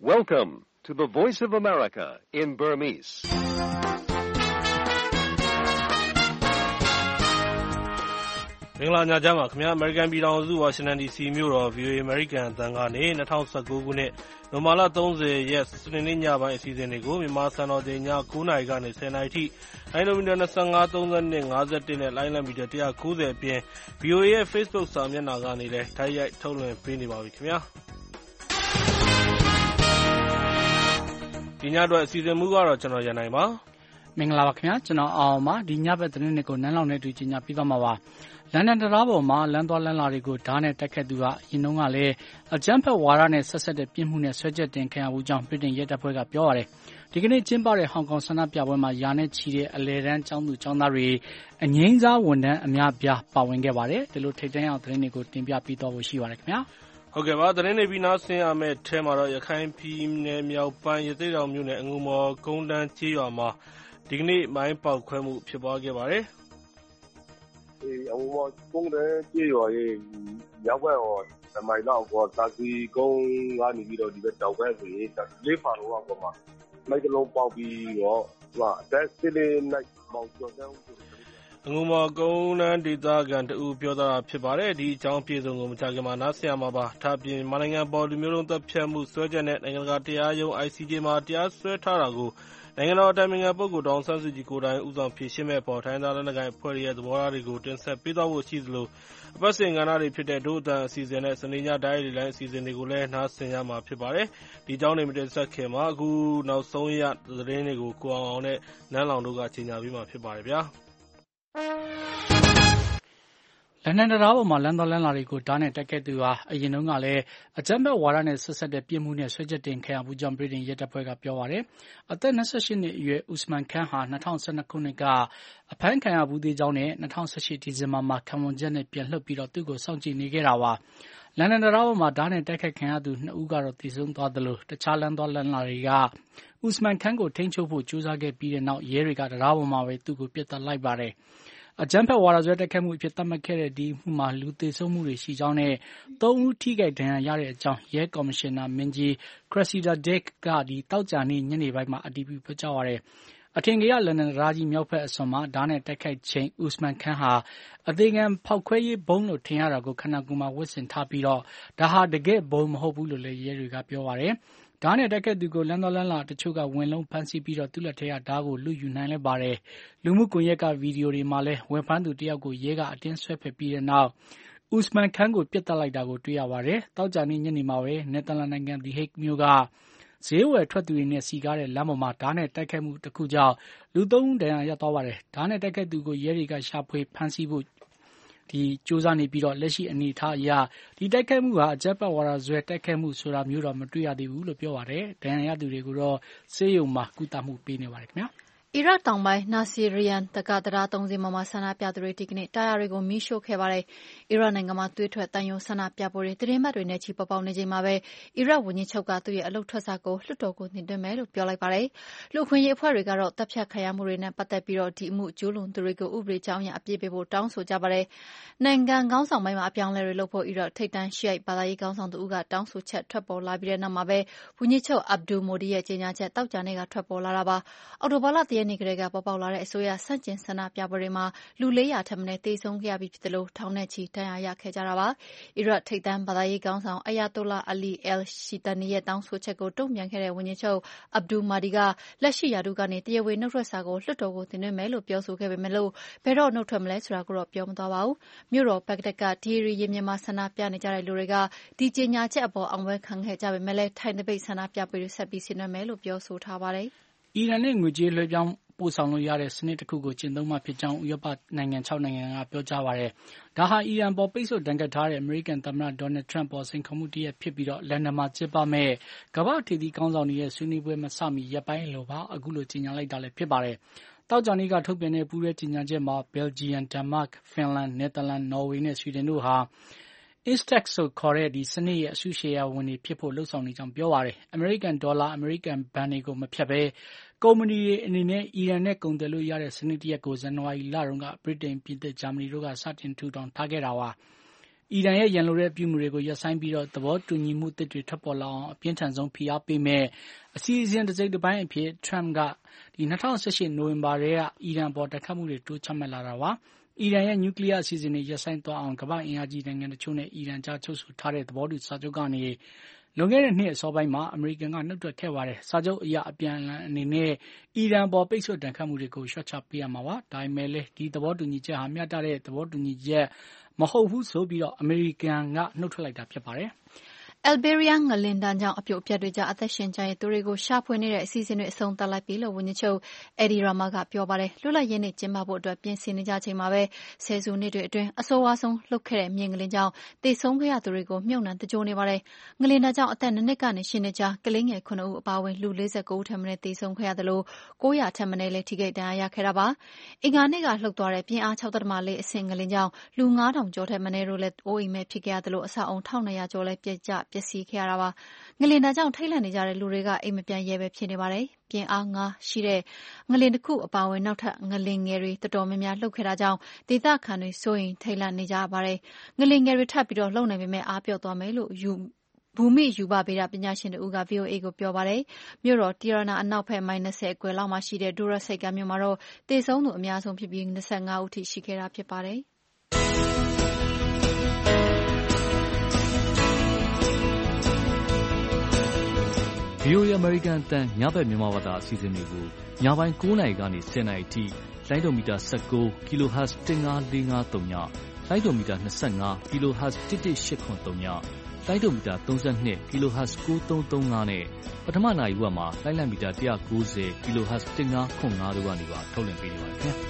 Welcome to the Voice of America in Burmese. ။မင်္ဂလာညချမ်းပါခင်ဗျာ American ပြည်ထောင်စု Washington DC မြို့တော် VOA American အသံကနေ2019ခုနှစ်နိုဝင်ဘာလ30ရက်စနေနေ့ညပိုင်းအစီအစဉ်တွေကိုမြန်မာစံတော်ချိန်ည9:00နာရီကနေ10:00နာရီထိလိုင်းနိုမီတာ25 32 51နဲ့လိုင်းလံမီတာ190အပြင် VOA ရဲ့ Facebook စာမျက်နှာကနေလည်းတိုက်ရိုက်ထုတ်လွှင့်ပေးနေပါပြီခင်ဗျာ။ဒီညအတွက်အစီအစဉ်မူကတော့ကျွန်တော်ရန်နိုင်ပါမင်္ဂလာပါခင်ဗျာကျွန်တော်အောင်ပါဒီညဘက်သတင်းတွေကိုနန်းလောင်နဲ့တွေ့ကြညပြသွားမှာပါလန်ဒန်တရားပေါ်မှာလမ်းသွားလမ်းလာတွေကိုဓာတ်နဲ့တက်ခတ်သူကအရင်တုန်းကလည်းအကြမ်းဖက်ဝါဒနဲ့ဆက်ဆက်တဲ့ပြစ်မှုနဲ့ဆွဲချက်တင်ခံရမှုကြောင့်ပြည်တွင်ရဲတပ်ဖွဲ့ကပြောရတယ်ဒီကနေ့ကျင်းပတဲ့ဟောင်ကောင်ဆန္ဒပြပွဲမှာယာနဲ့ချီတဲ့အလဲတန်းចောင်းသူចောင်းသားတွေအငိမ့်စားဝန်ထမ်းအများပြားပါဝင်ခဲ့ပါတယ်ဒီလိုထိပ်တန်းအောင်သတင်းတွေကိုတင်ပြပြီးတော့ဖို့ရှိပါတယ်ခင်ဗျာဟုတ်ကဲ့ပါသတင်းတွေပြီးနောက်ဆင်းရမယ့်အဲမှာတော့ရခိုင်ပြည်နယ်မြောက်ပိုင်းရသေ့တောင်မြို့နယ်အငူမော်ကုန်းတန်းကျေးရွာမှာဒီကနေ့မိုင်းပေါက်ခွဲမှုဖြစ်ပွားခဲ့ပါတယ်အငူမော်ကုန်းတန်းကျေးရွာရဲ့မြောက်ဘက်ဓမိုင်လောက်ပေါ်သာစီကုန်းကနေပြီးတော့ဒီဘက်တောက်ဘက်ဆိုရင်လေးဖာတော့ပေါ်မှာမိုက်ကလုံးပေါက်ပြီးတော့အသက်စစ်လေးနိုင်မောင်ကျော်တဲ့အငူမော်ကုန်းတန်းဒေသခံတူပြောတာဖြစ်ပါတယ်ဒီအကြောင်းပြေဆုံးကိုမကြခင်မှာနားဆင်ရမှာပါဒါပြင်မနိုင်ငံပေါ်လူမျိုးလုံးတပ်ဖြတ်မှုစွဲချက်နဲ့နိုင်ငံတကာတရားရုံး ICJ မှာတရားစွဲထားတာကိုနိုင်ငံတော်အတိုင်ပင်ခံပုဂ္ဂိုလ်ဒေါ်အောင်ဆန်းစုကြည်ကိုယ်တိုင်ဦးဆောင်ဖြေရှင်းမဲ့ပေါ်ထိုင်းသားလက်နက်ကိုင်အဖွဲ့ရဲ့သဘောထားတွေကိုတင်ဆက်ပေးသွားဖို့ရှိသလိုအပတ်စဉ်ကဏ္ဍတွေဖြစ်တဲ့ဒုအတန်အစီအစဉ်နဲ့စနေညတိုင်းဒေသအစီအစဉ်တွေကိုလည်းနားဆင်ရမှာဖြစ်ပါတယ်ဒီအကြောင်းတွေမတင်ဆက်ခင်မှာအခုနောက်ဆုံးရသတင်းတွေကိုကိုအောင်နဲ့နန်းလောင်တို့ကကြီးညာပြီးမှဖြစ်ပါတယ်ဗျာလန်ဒန်တရားပေါ်မှာလမ်းသွားလမ်းလာတွေကိုဓာတ်နဲ့တက်ခဲ့သူဟာအရင်တုန်းကလည်းအကြမ်းဖက်ဝါဒနဲ့ဆက်ဆက်တဲ့ပြစ်မှုနဲ့ဆွဲချက်တင်ခံရမှုကြောင့်ပြည်တွင်ရဲတပ်ဖွဲ့ကပြောပါတယ်။အသက်28နှစ်အရွယ်ဦးစမန်ခန်းဟာ2012ခုနှစ်ကအဖမ်းခံရမှုသေးကြောင်းနဲ့2018ဒီဇင်ဘာမှာခံဝန်ချက်နဲ့ပြန်လွှတ်ပြီးတော့သူ့ကိုစောင့်ကြည့်နေခဲ့တာပါ။လန်ဒန်တရားပေါ်မှာဓာတ်နဲ့တက်ခဲ့ခံရသူ2ဦးကတော့တည်ဆုံသွားသလိုတခြားလမ်းသွားလမ်းလာတွေကဦးစမန်ခန်းကိုထိန်းချုပ်ဖို့ကြိုးစားခဲ့ပြီးတဲ့နောက်ရဲတွေကတရားပေါ်မှာပဲသူ့ကိုပစ်သတ်လိုက်ပါတယ်။အကြမ်းဖက်ဝါဒစွဲတက်ခတ်မှုအဖြစ်သတ်မှတ်ခဲ့တဲ့ဒီမှုမှာလူသေဆုံးမှုတွေရှိကြောင်းနဲ့3ဦးထိခိုက်ဒဏ်ရာရတဲ့အကြောင်းရဲကော်မရှင်နာမင်းကြီး Cressida Dick ကတောက်ကြနေညနေပိုင်းမှာအတည်ပြုပြောကြားပါတယ်။အထင်ကရလန်ဒန်တရားကြီးမြောက်ဘက်အစွန်မှာဓာတ်နဲ့တက်ခိုက်ချိန်ဦးစမန်ခန်းဟာအသေးခံဖောက်ခွဲရေးဘုံလို့ထင်ရတာကိုခန္ဓာကိုယ်မှာဝတ်ဆင်ထားပြီးတော့ဒါဟာတကယ်ဘုံမဟုတ်ဘူးလို့လည်းရဲတွေကပြောပါတယ်။ဓာတ်နဲ့တက်ခဲ့သူကိုလမ်းတော်လမ်းလာတချို့ကဝင်လုံးဖမ်းဆီးပြီးတော့သူ့လက်ထဲကဓာတ်ကိုလူယူနိုင်လဲပါတယ်လူမှုကွန်ရက်ကဗီဒီယိုတွေမှာလည်းဝန်ဖမ်းသူတယောက်ကိုရဲကအတင်းဆွဲဖက်ပြီးတဲ့နောက်ဦးစမန်ခန်းကိုပြစ်တက်လိုက်တာကိုတွေ့ရပါတယ်တောက်ကြနေညနေမှာပဲနယ်သာလန်နိုင်ငံဒီဟိတ်မြို့ကဈေးဝယ်ထွက်သူတွေနဲ့စီကားတဲ့လမ်းပေါ်မှာဓာတ်နဲ့တက်ခဲ့မှုတစ်ခုကြောင့်လူ3ဦးဒဏ်ရာရသွားပါတယ်ဓာတ်နဲ့တက်ခဲ့သူကိုရဲတွေကရှာဖွေဖမ်းဆီးဖို့စူးစမ်းနေပြီးတော့လက်ရှိအနေအထားအရဒီတိုက်ခိုက်မှုဟာအကြမ်းဖက်ဝါဒစွဲတိုက်ခိုက်မှုဆိုတာမျိုးတော့မတွေ့ရသေးဘူးလို့ပြောပါတယ်။ဒဏ်ရာရသူတွေကိုတော့ဆေးရုံမှာကုသမှုပေးနေပါတယ်ခင်ဗျာ။အီရတ်တောင်ပိုင်းနာစီရီယန်တက္ကသရ3စီမှာဆန္ဒပြသူတွေဒီကနေ့တာယာတွေကိုမီးရှို့ခဲ့ပါတယ်။အီရတ်နိုင်ငံမှာသွေးထွက်တန်ယိုဆန္ဒပြပွဲတွေသတင်းမှတ်တွေနဲ့ချီပေါ်ပေါက်နေချိန်မှာပဲအီရတ်ဝန်ကြီးချုပ်ကသူ့ရဲ့အလုပ်ထွက်စာကိုလွှတ်တော်ကိုတင်သွင်းမယ်လို့ပြောလိုက်ပါတယ်။လူခွင့်ရေးအဖွဲ့တွေကတော့တပ်ဖြတ်ခံရမှုတွေနဲ့ပတ်သက်ပြီးဒီအမှုကျူးလွန်သူတွေကိုဥပဒေကြောင်းအရအပြစ်ပေးဖို့တောင်းဆိုကြပါတယ်။နိုင်ငံခေါင်းဆောင်ပိုင်းမှာအပြောင်းအလဲတွေလုပ်ဖို့အီရတ်ထိပ်တန်းရှီအိုက်ဘာသာရေးခေါင်းဆောင်သူကတောင်းဆိုချက်ထွက်ပေါ်လာပြီးတဲ့နောက်မှာပဲဝန်ကြီးချုပ်အဗ်ဒူမိုဒီရဲ့ကြေညာချက်တောက်ကြနေ့ကထွက်ပေါ်လာတာပါ။အော်တိုဘာလ3ရက်နေ့ကတည်းကပေါ်ပေါက်လာတဲ့အစိုးရဆန့်ကျင်ဆန္ဒပြပွဲတွေမှာလူ400ထက်မနည်းသေဆုံးခဲ့ရပြီးဖြစ်တယ်လို့ထောင်နဲ့ချီဒဏ်ရာရခဲ့ကြတာပါ။အီရတ်ထိပ်တန်းဘာသာရေးခေါင်းဆောင်အယာတိုလာအလီအယ်ရှီတနီရဲ့တောင်းဆိုချက်ကိုတုံ့ပြန်ခဲ့တဲ့ဝန်ကြီးချုပ်အဗ်ဒူမာဒီကလက်ရှိရာထူးကနေတရားဝင်နှုတ်ထွက်စာကိုလွှတ်တော်ကိုတင်သွင်းမယ်လို့ပြောဆိုခဲ့ပေမဲ့လို့ဘယ်တော့နှုတ်ထွက်မလဲဆိုတာကိုတော့ပြောမသွားပါဘူး။မြို့တော်ဘက်ဂဒက်ကဒီရီရင်ပြင်မှာဆန္ဒပြနေကြတဲ့လူတွေကဒီကြေညာချက်အပေါ်အောင်ပွဲခံခဲ့ကြပေမဲ့လည်းထိုင်တပိတ်ဆန္ဒပြပွဲတွေဆက်ပြီးဆင်နွှဲမယ်လို့ပြောဆိုထားပါတယ်။အီရန်နဲ့ငွေကြေးလွှဲပြောင်းပို့ဆောင်လို့ရတဲ့စနစ်တစ်ခုကိုကျင့်သုံးမှဖြစ်ကြောင်းဥရောပနိုင်ငံ6နိုင်ငံကပြောကြားပါတယ်။ဒါဟာအီရန်ပေါ်ပိတ်ဆို့ဒဏ်ခတ်ထားတဲ့အမေရိကန်သမ္မတဒေါ်နယ်ထရန့်ပေါ်စိန်ခေါ်မှုတရက်ဖြစ်ပြီးတော့လန်ဒန်မှာကျင်းပမဲ့ကမ္ဘာ့ထိပ်သီးခေါင်းဆောင်တွေရဲ့ဆွေးနွေးပွဲမစမီရက်ပိုင်းလိုပါအခုလိုကြေညာလိုက်တာလည်းဖြစ်ပါတယ်။တောက်ကြနေ့ကထုတ်ပြန်တဲ့ပူးရဲကြေညာချက်မှာဘယ်လ်ဂျီယံဒန်မတ်ဖင်လန်နယ်သာလန်နော်ဝေနဲ့ဆွီဒင်တို့ဟာInstex ဆိုခေါ်တဲ့ဒီစနစ်ရဲ့အစုရှယ်ယာဝင်တွေဖြစ်ဖို့လှုံ့ဆော်နေကြောင်းပြောပါတယ်။အမေရိကန်ဒေါ်လာအမေရိကန်ဘဏ်တွေကိုမဖြတ်ဘဲကုမ္ပဏီတွေအနေနဲ့အီရန်နဲ့ကုန်သွယ်လို့ရတဲ့စနစ်တရက်ကိုဇန်နဝါရီလတုန်းကဗြိတိန်၊ပြင်သစ်၊ဂျာမနီတို့ကစတင်ထူထောင်ထားခဲ့တာပါ။အီရန်ရဲ့ရန်လိုတဲ့အပြုအမူတွေကိုရပ်ဆိုင်းပြီးသဘောတူညီမှုသစ်တွေထွက်ပေါ်လာအောင်အပြင်းထန်ဆုံးဖိအားပေးမယ့်အစီအစဉ်တစ်စိတ်တစ်ပိုင်းအဖြစ် Trump က2018 နိုဝင်ဘာထဲကအီရန်အပေါ်တိုက်ခတ်မှုတွေတိုးချမှတ်လာတာပါ။အီရန်ရဲ့နျူကလ িয়ার အစီအစဉ်တွေရပ်ဆိုင်းသွားအောင်ကမ္ဘာ့အင်အားကြီးနိုင်ငံတချို့နဲ့အီရန်ကြားချုပ်ဆိုထားတဲ့သဘောတူစာချုပ်ကနေလွန်ခဲ့တဲ့နှစ်အစောပိုင်းမှာအမေရိကန်ကနှုတ်ထွက်ခဲ့ပါတယ်။စာချုပ်အရအပြန်အလှန်အနေနဲ့အီရန်ပေါ်ပိတ်ဆို့ဒဏ်ခတ်မှုတွေကိုလျှော့ချပေးရမှာပါ။ဒါပေမဲ့လည်းဒီသဘောတူညီချက်ဟာမျှတတဲ့သဘောတူညီချက်မဟုတ်ဘူးဆိုပြီးအမေရိကန်ကနှုတ်ထွက်လိုက်တာဖြစ်ပါတယ်။ Alberia ငလျင်ဒဏ်ကြောင့်အပြုတ်အပြတ်တွေကြားအသက်ရှင်ကျန်ရစ်သူတွေကိုရှာဖွေနေတဲ့အစီအစဉ်တွေအဆုံးသတ်လိုက်ပြီလို့ဝန်ကြီးချုပ် Edi Rama ကပြောပါတယ်။လွတ်လပ်ရေးနေ့ကျင်းပဖို့အတွက်ပြင်ဆင်နေကြချိန်မှာပဲဆယ်စုနှစ်တွေအတွင်းအဆိုးဝါးဆုံးလှုပ်ခဲ့တဲ့မြေငလျင်ကြောင့်သေဆုံးခဲ့ရသူတွေကိုမြုပ်နှံသဂြိုဟ်နေပါတယ်။ငလျင်ဒဏ်ကြောင့်အသက်2နှစ်ကနေ8နှစ်ကြားကလေးငယ်9ဦးအပါအဝင်လူ49ဦးထက်မနည်းသေဆုံးခဲ့ရသလို900ထက်မနည်းလည်းထိခိုက်ဒဏ်ရာရခဲ့တာပါ။အင်္ဂါနေ့ကလှုပ်သွားတဲ့ပြင်းအား 6.4 အဆင့်ငလျင်ကြောင့်လူ9000ကျော်ထက်မနည်းတို့လည်းအိုးအိမ်မဲ့ဖြစ်ခဲ့ရသလိုအဆောက်အုံ1200ကျော်လည်းပျက်စီးခဲ့ရတာပါ။ငလျင်ဒဏ်ကြောင့်ထိတ်လန့်နေကြတဲ့လူတွေကအိမ်မပြန်ရဲပဲဖြစ်နေပါတယ်။ပြင်းအား5ရှိတဲ့ငလျင်တစ်ခုအပါအဝင်နောက်ထပ်ငလျင်ငယ်တွေတော်တော်များများလှုပ်ခဲ့တာကြောင့်ဒေသခံတွေစိုးရိမ်ထိတ်လန့်နေကြပါတယ်။ငလျင်ငယ်တွေထပ်ပြီးလှုပ်နိုင်ပေမဲ့အားပျော့သွားမယ်လို့ဘူမိရူပဗေဒပညာရှင်တဦးက VOA ကိုပြောပါတယ်။မြို့တော်တီရနာအနောက်ဘက်မိုင်20အကွယ်လောက်မှာရှိတဲ့ဒူရက်ဆိပ်ကမ်းမြို့မှာတော့သေဆုံးသူအများဆုံးဖြစ်ပြီး25ဦးထိရှိခဲ့တာဖြစ်ပါတယ်။ VOA အမေရိကန်အသံညဘက်မြန်မာဘာသာအစီအစဉ်တွေကိုညပိုင်း9:00 နာရီကနေ10:00 နာရီထိလိုင်းဒိုမီတာ19 kHz 15453ညလိုင်းဒိုမီတာ25 kHz 11883ညလိုင်းဒိုမီတာ32 kHz 9335နဲ့ပထမနာရီဝက်မှာလိုင်းလံမီတာ190 kHz 1505တို့ကနေပါထုတ်လွှင့်ပေးနေပါတယ်ခင်ဗျာ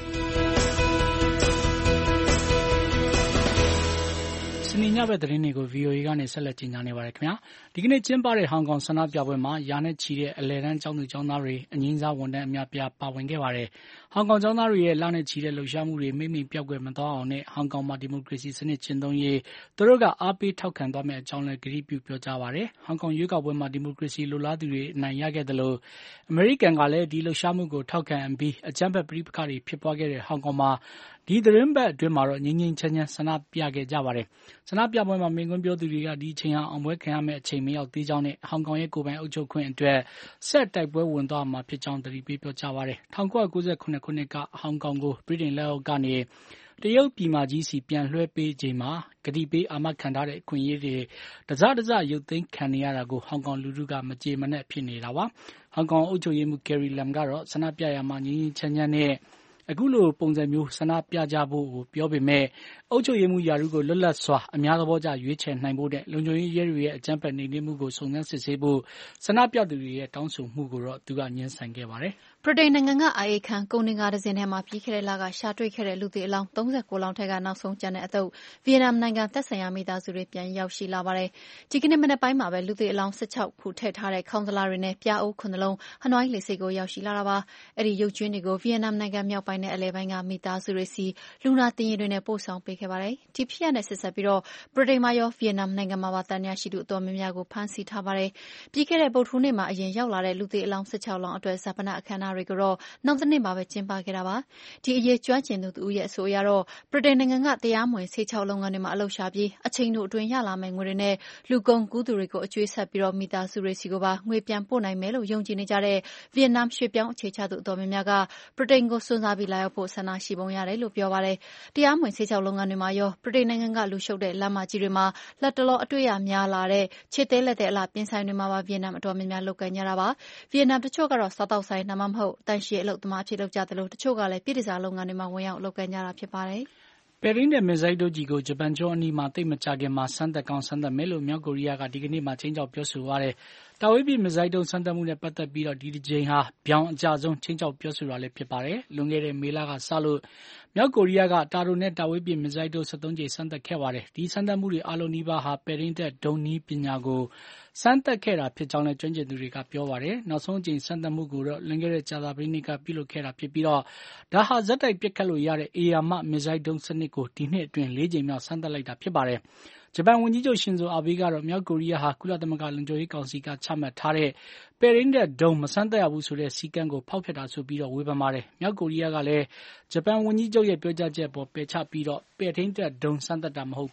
စနေညဘက်သတင်းတွေကို VOA ကနေဆက်လက်ကြီးညာနေပါတယ်ခင်ဗျာဒီကနေ့ကျင်းပတဲ့ဟောင်ကောင်ဆန္ဒပြပွဲမှာရာနဲ့ချီတဲ့အလယ်တန်းကျောင်းသူကျောင်းသားတွေအငြိမ်းစားဝန်ထမ်းအများပြားပါဝင်ခဲ့ပါတယ်ဟောင်ကောင်ကျောင်းသားတွေရဲ့လနဲ့ချီတဲ့လှုပ်ရှားမှုတွေမိမ့်မိန်ပြောက်ကွယ်မသွားအောင်နဲ့ဟောင်ကောင်မှာဒီမိုကရေစီစနစ်ကျင့်သုံးရေးသူတို့ကအားပေးထောက်ခံသွားမယ့်အကြောင်းလည်းကတိပြုပြောကြားပါတယ်ဟောင်ကောင်ရွေးကောက်ပွဲမှာဒီမိုကရေစီလိုလားသူတွေအနိုင်ရခဲ့တယ်လို့အမေရိကန်ကလည်းဒီလှုပ်ရှားမှုကိုထောက်ခံပြီးအကြမ်းဖက်ပဋိပက္ခတွေဖြစ်ပွားခဲ့တဲ့ဟောင်ကောင်မှာဒီသတင်းပတ်အတွင်းမှာတော့ငြိမ်းငြိမ်းချမ်းချမ်းဆန္ဒပြခဲ့ကြပါတယ်ဆန္ဒပြပွဲမှာမိန့်ခွန်းပြောသူတွေကဒီအချိန်ဟာအောင်ပွဲခံရမယ့်အချိန်မရောက်သေးကြောင်းနဲ့ဟောင်ကောင်ရဲ့ကိုယ်ပိုင်အုပ်ချုပ်ခွင့်အတွက်ဆက်တိုက်ပွဲဝင်သွားမှာဖြစ်ကြောင်းသတိပေးပြောကြားပါတယ်1998ခုနှစ်ကဟောင်ကောင်ကိုဗြိတိန်လက်အောက်ကနေတရုတ်ပြည်မကြီးစီပြန်လွှဲပေးချိန်မှာကတိပေးအာမခံထားတဲ့အခွင့်အရေးတွေတစရုပ်သိမ်းခံနေရတာကိုဟောင်ကောင်လူထုကမကြေမနက်ဖြစ်နေတာပါဟောင်ကောင်အုပ်ချုပ်ရေးမှူး Carrie Lam ကတော့ဆန္ဒပြရာမှာငြိမ်းငြိမ်းချမ်းချမ်းနဲ့အခုလိုပုံစံမျိုးဆန္ဒပြကြဖို့ပြောပေမဲ့အုပ်ချုပ်ရေးမှူးရာထူးကိုလွတ်လပ်စွာအများသဘောကျရွေးချယ်နိုင်ဖို့နဲ့လုံခြုံရေးရဲတွေရဲ့အကြမ်းဖက်နှိမ်နင်းမှုကိုစုံစမ်းစစ်ဆေးဖို့ဆန္ဒပြသူတွေရဲ့တောင်းဆိုမှုကိုတော့သူကငြင်းဆန်ခဲ့ပါတယ်ဗြိတိန်နိုင်ငံကအိုင်ခံကုန်တင်ကားတစ်စင်းထဲမှာပြီးခဲ့တဲ့လကရှာတွေ့ခဲ့တဲ့လူသေအလောင်း39လောင်းထက်ကနောက်ဆုံးကျန်တဲ့အသုတ်ဗီယက်နမ်နိုင်ငံသက်ဆိုင်ရာမိသားစုတွေပြန်ရောက်ရှိလာပါတယ်။ဒီကနေ့မနက်ပိုင်းမှာပဲလူသေအလောင်း16ခုထည့်ထားတဲ့ခေါင်းသလားတွေနဲ့ပြားအိုး9လုံးဟနွိုင်းလေဆိပ်ကိုရောက်ရှိလာတာပါ။အဲ့ဒီရုပ်ကြွင်းတွေကိုဗီယက်နမ်နိုင်ငံမြောက်ပိုင်းနဲ့အလယ်ပိုင်းကမိသားစုတွေစီလူနာတင်ယာဉ်တွေနဲ့ပို့ဆောင်ပေးခဲ့ပါတယ်။ဒီဖြစ်ရပ်နဲ့ဆက်စပ်ပြီးဗြိတိန်မှာရောဗီယက်နမ်နိုင်ငံမှာပါတန်ရာရှိသူအတော်များများကိုဖမ်းဆီးထားပါတယ်။ပြီးခဲ့တဲ့ဗုဒ္ဓဟူးနေ့မှာအရင်ရောက်လာတဲ့လူသေအလောင်း16လောင်းအတွက်ဇာပနအခမ်းအနားတွေကိုတော့နောက်တစ်နေ့မှာပဲကျင်းပခဲ့တာပါ။ဒီအရေးကျွမ်းကျင်သူတဦးရဲ့အဆိုအရတော့ဗြိတိန်နိုင်ငံကတရားမဝင်ဆေးခြောက်လုပ်ငန်းတွေမှာအလုပ်ရှာပြီးအချိန်တို့အတွင်းရလာမယ့်ငွေတွေနဲ့လူကုန်ကူးသူတွေကိုအကျွေးဆက်ပြီးမိသားစုတွေစီကိုပါငွေပြန်ပို့နိုင်မယ်လို့ယုံကြည်နေကြတဲ့ဗီယက်နမ်ရွှေ့ပြောင်းအခြေချသူအတော်များများကဗြိတိန်ကိုစွန့်စားပြီးလာရောက်ဖို့ဆန္ဒရှိပုံရတယ်လို့ပြောပါတယ်။တရားမဝင်ဆေးခြောက်လုပ်ငန်းတွေမှာရောဗြိတိန်နိုင်ငံကလူရှုပ်တဲ့လမ်းမကြီးတွေမှာလက်တလောအတွေ့အများလာတဲ့ခြေသေးလက်သေးအလားပြင်ဆိုင်တွေမှာပါဗီယက်နမ်အတော်များများလုပ်ကိုင်ကြတာပါ။ဗီယက်နမ်တချို့ကတော့စားတောက်ဆိုင်ဒါမှမဟုတ်တန်ရှည်အလုပ်သမားအဖြစ်လုပ်ကြတယ်လို့တချို့ကလည်းပြည်တစားလုပ်ငန်းတွေမှာဝင်ရောက်လုပ်ကိုင်ကြတာဖြစ်ပါတယ်။ပဲရင်းတဲ့မစ်ဇိုင်းဒုံးကြီးကိုဂျပန်ကျွန်းအနီးမှာသိပ်မကြာခင်မှာစမ်းသပ်ကောင်းစမ်းသပ်မယ်လို့မြောက်ကိုရီးယားကဒီကနေ့မှချိန်ချောက်ပြောဆိုပါတယ်။တာဝေးပစ်မစ်ဇိုင်းဒုံးစမ်းသပ်မှုနဲ့ပတ်သက်ပြီးဒီတစ်ကြိမ်ဟာပြောင်းအကြဆုံးချိန်ချောက်ပြောဆိုတာလည်းဖြစ်ပါတယ်။လွန်ခဲ့တဲ့မေလကစလို့မြောက်ကိုရီးယားကတာတိုနဲ့တာဝေးပစ်မစ်ဇိုင်းဒုံး73ကြိမ်စမ်းသပ်ခဲ့ပါတယ်။ဒီစမ်းသပ်မှုတွေအားလုံးနီးပါးဟာပဲရင်းတဲ့ဒုံးနည်းပညာကိုစမ်းသပ်ခဲ့တာဖြစ်ကြောင်းလည်းကျွမ်းကျင်သူတွေကပြောပါတယ်။နောက်ဆုံးအကြိမ်စမ်းသပ်မှုကိုတော့လွန်ခဲ့တဲ့ကြာသပတေးနေ့ကပြုလုပ်ခဲ့တာဖြစ်ပြီးဒါဟာဇက်တိုက်ပစ်ခတ်လို့ရတဲ့ဧရာမမစ်ဇိုင်းဒုံးစနစ်ကိုဒီနှစ်အတွင်း4ကြိမ်မြောက်စမ်းသပ်လိုက်တာဖြစ်ပါတယ်။ဂျပန်ဝန်ကြီးချုပ်ရှင်ဇိုအာဘေးကတော့မြောက်ကိုရီးယားဟာကုလသမဂ္ဂလုံခြုံရေးကောင်စီကချမှတ်ထားတဲ့ပဲရင်းတဲ့ဒုံးမစမ်းသပ်ရဘူးဆိုတဲ့စည်းကမ်းကိုဖောက်ဖျက်တာဆိုပြီးဝေဖန်ပါတယ်။မြောက်ကိုရီးယားကလည်းဂျပန်ဝန်ကြီးချုပ်ရဲ့ပြောကြားချက်ပေါ်ပယ်ချပြီးပဲရင်းတဲ့ဒုံးစမ်းသပ်တာမဟုတ်ပဲ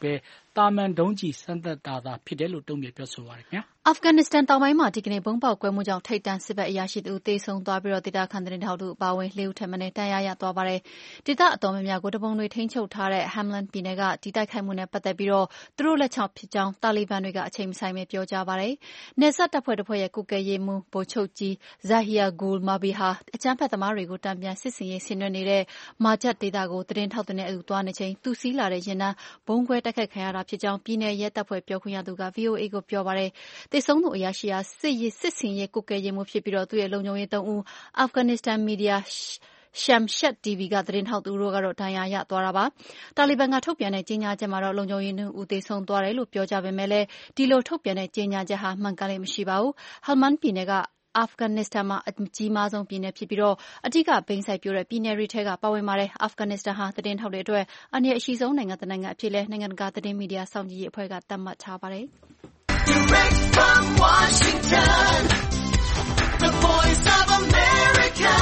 တာမန်ဒုံးကျည်စမ်းသပ်တာသာဖြစ်တယ်လို့တုံ့ပြန်ပြောဆိုပါတယ်ခင်ဗျာ။အာဖဂန်နစ္စတန်တောင်ပိုင်းမှာဒီကနေ့ဗုံးပေါက်ကွဲမှုကြောင့်ထိပ်တန်းစစ်ဘက်အရာရှိတဦးသေဆုံးသွားပြီးဒေသခံသတင်းထောက်တို့အပါအဝင်4 ဦးထက်မနည်းဒဏ်ရာရသွားပါတယ်။ဒေသအတော်များများကိုတပုံတွေထိန်းချုပ်ထားတဲ့ Helmand ပြည်နယ်ကဒီတိုက်ခိုက်မှုနဲ့ပတ်သက်ပြီးသူတို့လက်ချက်ဖြစ်ကြောင်းတာလီဘန်တွေကအချိန်မဆိုင်းပဲပြောကြားပါတယ်။နယ်စပ်တပ်ဖွဲ့တစ်ဖွဲ့ရဲ့ကွပ်ကဲရေးမှူးဗိုလ်ချုပ်ကြီး Zahir Gul Mabi ဟာအကြမ်းဖက်သမားတွေကိုတန်ပြန်စစ်ဆင်ရေးဆင်နွှဲနေတဲ့ Marjah ဒေသကိုသတင်းထောက်တွေနဲ့အတူသွားနေချိန်သူစီးလာတဲ့ယာဉ်တန်းဗုံးခွဲတိုက်ခိုက်ခံရတာဖြစ်ကြောင်းပြည်နယ်ရဲတပ်ဖွဲ့ပြောခွင့်ရသူက VOA ကိုပြောပါတယ်။သေဆုံးသူအရာရှိဟာစစ်ဆင်ရေးကွပ်ကဲရေးမှူးဖြစ်ပြီးသူ့ရဲ့လုံခြုံရေး3 ဦးအာဖဂန်နစ္စတန်မီဒီယာShamshad TV ကသတင်းထောက်သူတို့ကတော့ဒဏ်ရာရသွားတာပါ။တာလီဘန်ကထုတ်ပြန်တဲ့ကြေညာချက်မှာတော့လုံခြုံရေး2 ဦးသေဆုံးသွားတယ်လို့ပြောကြပေမဲ့ဒီလိုထုတ်ပြန်တဲ့ကြေညာချက်ဟာမှန်ကန်လေ့မရှိပါဘူး။ Helmand ပြည်နယ်ကအာဖဂန်နစ္စတန်မှာအကြီးမားဆုံးပြည်နယ်ဖြစ်ပြီးအဓိကဘိန်းစိုက်ပျိုးတဲ့ပြည်နယ်တွေထဲကပါဝင်ပါတယ်။အာဖဂန်နစ္စတန်ဟာသတင်းထောက်တွေအတွက်အန္တရာယ်အရှိဆုံးနိုင်ငံတစ်နိုင်ငံအဖြစ်နိုင်ငံတကာသတင်းမီဒီယာစောင့်ကြည့်ရေးအဖွဲ့ကသတ်မှတ်ထားပါတယ်။ Direct from Washington, the Voice of America,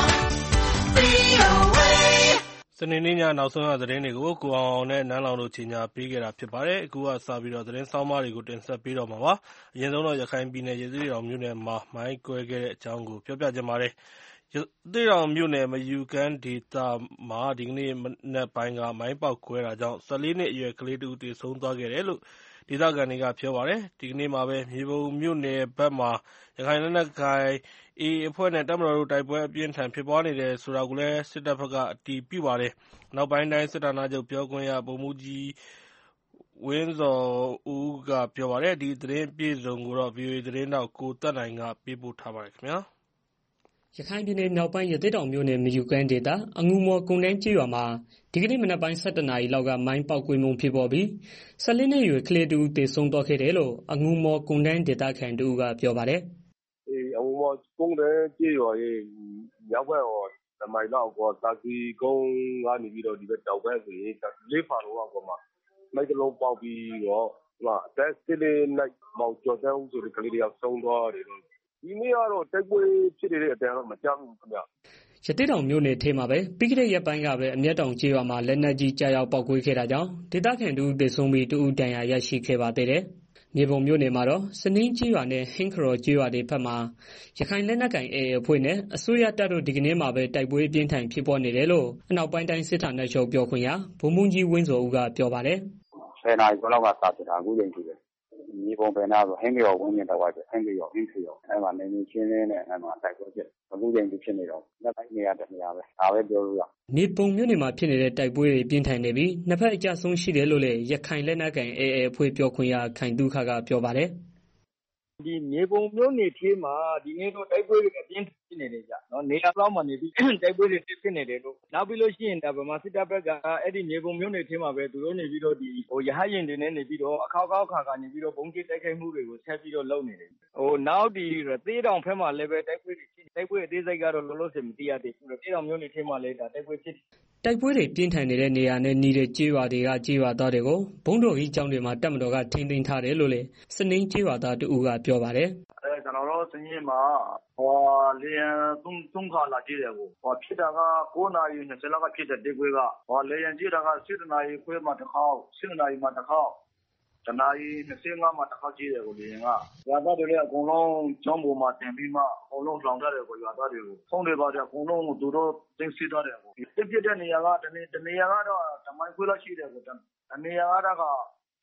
VOA. စနေနေ့ညနောက်ဆုံးရသတင်းတွေကိုကိုအောင်နဲ့နန်းလောင်တို့ကြီးညာပေးခဲ့တာဖြစ်ပါတယ်။အခုကစပြီးသတင်းဆောင်းပါးတွေကိုတင်ဆက်ပေးတော့မှာပါ။အရင်ဆုံးရခိုင်ပြည်နယ်ရသေ့တောင်မြို့နယ်မှာမိုင်းကွဲခဲ့တဲ့အကြောင်းကိုပြောပြချင်ပါတယ်။ရသေ့တောင်မြို့နယ်မယူကမ်းဒေသမှာဒီကနေ့မနက်ပိုင်းကမိုင်းပေါက်ကွဲတာကြောင့်14 နှစ်အရွယ်ကလေးတဦးသေဆုံးသွားခဲ့တယ်လို့ဒေသခံတွေကပြောပါတယ်။ဒီကနေ့မှာပဲမြေပုံမြို့နယ်ဘက်မှာရခိုင်လက်နက်ကိုင် AA အဖွဲ့နဲ့တပ်မတော်တို့တိုက်ပွဲအပြင်းထန်ဖြစ်ပွားနေတယ်ဆိုတာကိုလည်းစစ်တပ်ဘက်ကအတည်ပြုပါတယ်။အနောက်ပိုင်းတိုင်းစစ်ဌာနချုပ်ပြောခွင့်ရဗိုလ်မှူးကြီးဝင်းဇော်ဦးကပြောပါတယ်။ဒီသတင်းအပြည့်အစုံကိုတော့ VOA သတင်းထောက်ကိုသက်နိုင်ကပေးပို့ထားပါတယ်ခင်ဗျာ။ရခိုင်ပြည်နယ်မြောက်ပိုင်းရသေ့တောင်မြို့နယ်မယူကမ်းဒေသအငူမော်ကုန်တန်းကျေးရွာမှာဒီကနေ့မနက်ပိုင်း17 နာရီလောက်ကမိုင်းပေါက်ကွဲမှုဖြစ်ပေါ်ပြီး14 နှစ်အရွယ်ကလေးတဦးသေဆုံးသွားခဲ့တယ်လို့အငူမော်ကုန်တန်းဒေသခံတဦးကပြောပါတယ်အငူမော်ကုန်တန်းကျေးရွာရဲ့မြောက်ဘက်2 မိုင်လောက်သာစီကုန်းကနေပြီးတော့ဒီဘက်တောင်ဘက်ဆိုရင်4 ဖာလောက်ကမိုင်းတစ်လုံးပေါက်ပြီးတော့အသက်14 နှစ်မောင်ကျော်တန်းဦးဆိုတဲ့ကလေးတယောက်ဆုံးသွားတယ်ဒီနေ့ကတော့တိုက်ပွဲဖြစ်နေတဲ့အတန်တော့မကြားဘူးခင်ဗျရသေ့တောင်မြို့နယ်ထဲမှာပဲပြီးခဲ့တဲ့ရက်ပိုင်းကပဲအမျက်တောင်ကျေးရွာမှာလက်နက်ကြီးကြားရောက်ပောက်ကွဲခဲ့တာကြောင့်ဒေသခံတဦးသေဆုံးပြီးတဦးဒဏ်ရာရရှိခဲ့ပါသေးတယ်။မြေပုံမြို့နယ်မှာတော့စနင်းကျေးရွာနဲ့ဟင်းခရော်ကျေးရွာတွေဘက်မှာရခိုင်လက်နက်ကိုင် AA အဖွဲ့နဲ့အစိုးရတပ်တို့ဒီကနေ့မှာပဲတိုက်ပွဲအပြင်းထန်ဖြစ်ပွားနေတယ်လို့အနောက်ပိုင်းတိုင်းစစ်ဌာနချုပ်ပြောခွင့်ရဗိုလ်မှူးကြီးဝင်းဇော်ဦးကပြောပါတယ်။10 နာရီကျော်လောက်ကစဖြစ်တာအခုချိန်ထိပဲမြေပုံပင်နာဆိုဟင်းခရော်ဝင်းကျင်တော့ဟင်းခရော်အဲ့မှာနေနေချင်းလေးနဲ့အဲ့မှာတိုက်ပွဲဖြစ်အခုချိန်ထိဖြစ်နေတော့လက်ပိုင်းနေရာတနေရာပဲဒါပဲပြောလို့ရမြေပုံမြို့နယ်မှာဖြစ်နေတဲ့တိုက်ပွဲတွေပြင်းထန်နေပြီးနှစ်ဖက်အကြဆုံးရှိတယ်လို့လည်းရခိုင်လက်နက်ကိုင် AA အဖွဲ့ပြောခွင့်ရခိုင်တုခကပြောပါတယ်ဒီမြေပုံမြို့နယ်ထဲမှာဒီနေ့တော့တိုက်ပွဲတွေအပြင်းဖြစ်နေတယ်ကြနော်နေရာလောက်မှာနေပြီးတိုက်ပွဲတွေဖြစ်နေတယ်လို့နောက်ပြီးလို့ရှိရင်ဒါဗမာစစ်တပ်ဘက်ကအဲ့ဒီမြေပုံမြို့နယ်ထဲမှာပဲသူတို့နေပြီးတော့ဒီရဟတ်ယာဉ်တွေနဲ့နေပြီးတော့အခောက်ခါနေပြီးတော့ဘုံကျတိုက်ခိုက်မှုတွေကိုဆက်ပြီးတော့လုပ်နေတယ်နောက်ဒီသေးတောင်ဖက်မှာလည်းပဲတိုက်ပွဲတွေဖြစ်တိုက်ပွဲအသေးစိတ်ကတော့လောလောဆယ်မသိရသေးဘူးသေးတောင်မြို့နယ်ထဲမှာလည်းဒါတိုက်ပွဲဖြစ်တိုက်ပွဲတွေပြင်းထန်နေတဲ့နေရာနဲ့ညီတဲ့ကျေးရွာတွေကကျေးရွာသားတွေကိုဘုံတော်ကြီးကျောင်းတွေမှာတပ်မတော်ကထိန်းသိမ်းထားတယ်လို့လည်းစနင်းကျေးရွာသားတူကပြောပါတယ်ကျွန်တော်တို့စနင်းမှာလေယာဉ်3 ခါလာကြည့်တယ်ကိုဖြစ်တာက9 နာရီ 20 လောက်ကဖြစ်တဲ့တိုက်ပွဲကလေယာဉ်ကြည့်တာက7 နာရီခွဲမှာတစ်ခေါက်7 နာရီမှာတစ်ခေါက်တနာရီ25မှာတစ်ခေါက်ကြည့်တယ်ကိုလေယာဉ်ကရွာသားတွေလည်းအကုန်လုံးကျောင်းပေါ်မှာတင်ပြီးမှအကုန်လုံးလောင်ထားတယ်ကိုရွာသားတွေကိုဖုန်းတွေပါကြအကုန်လုံးကိုသူတို့သိမ်းဆည်းထားတယ်ကိုဖြစ်တဲ့နေရာကတနေရာကတော့တမိုင်ခွဲလောက်ရှိတယ်ကိုတနေရာကတော့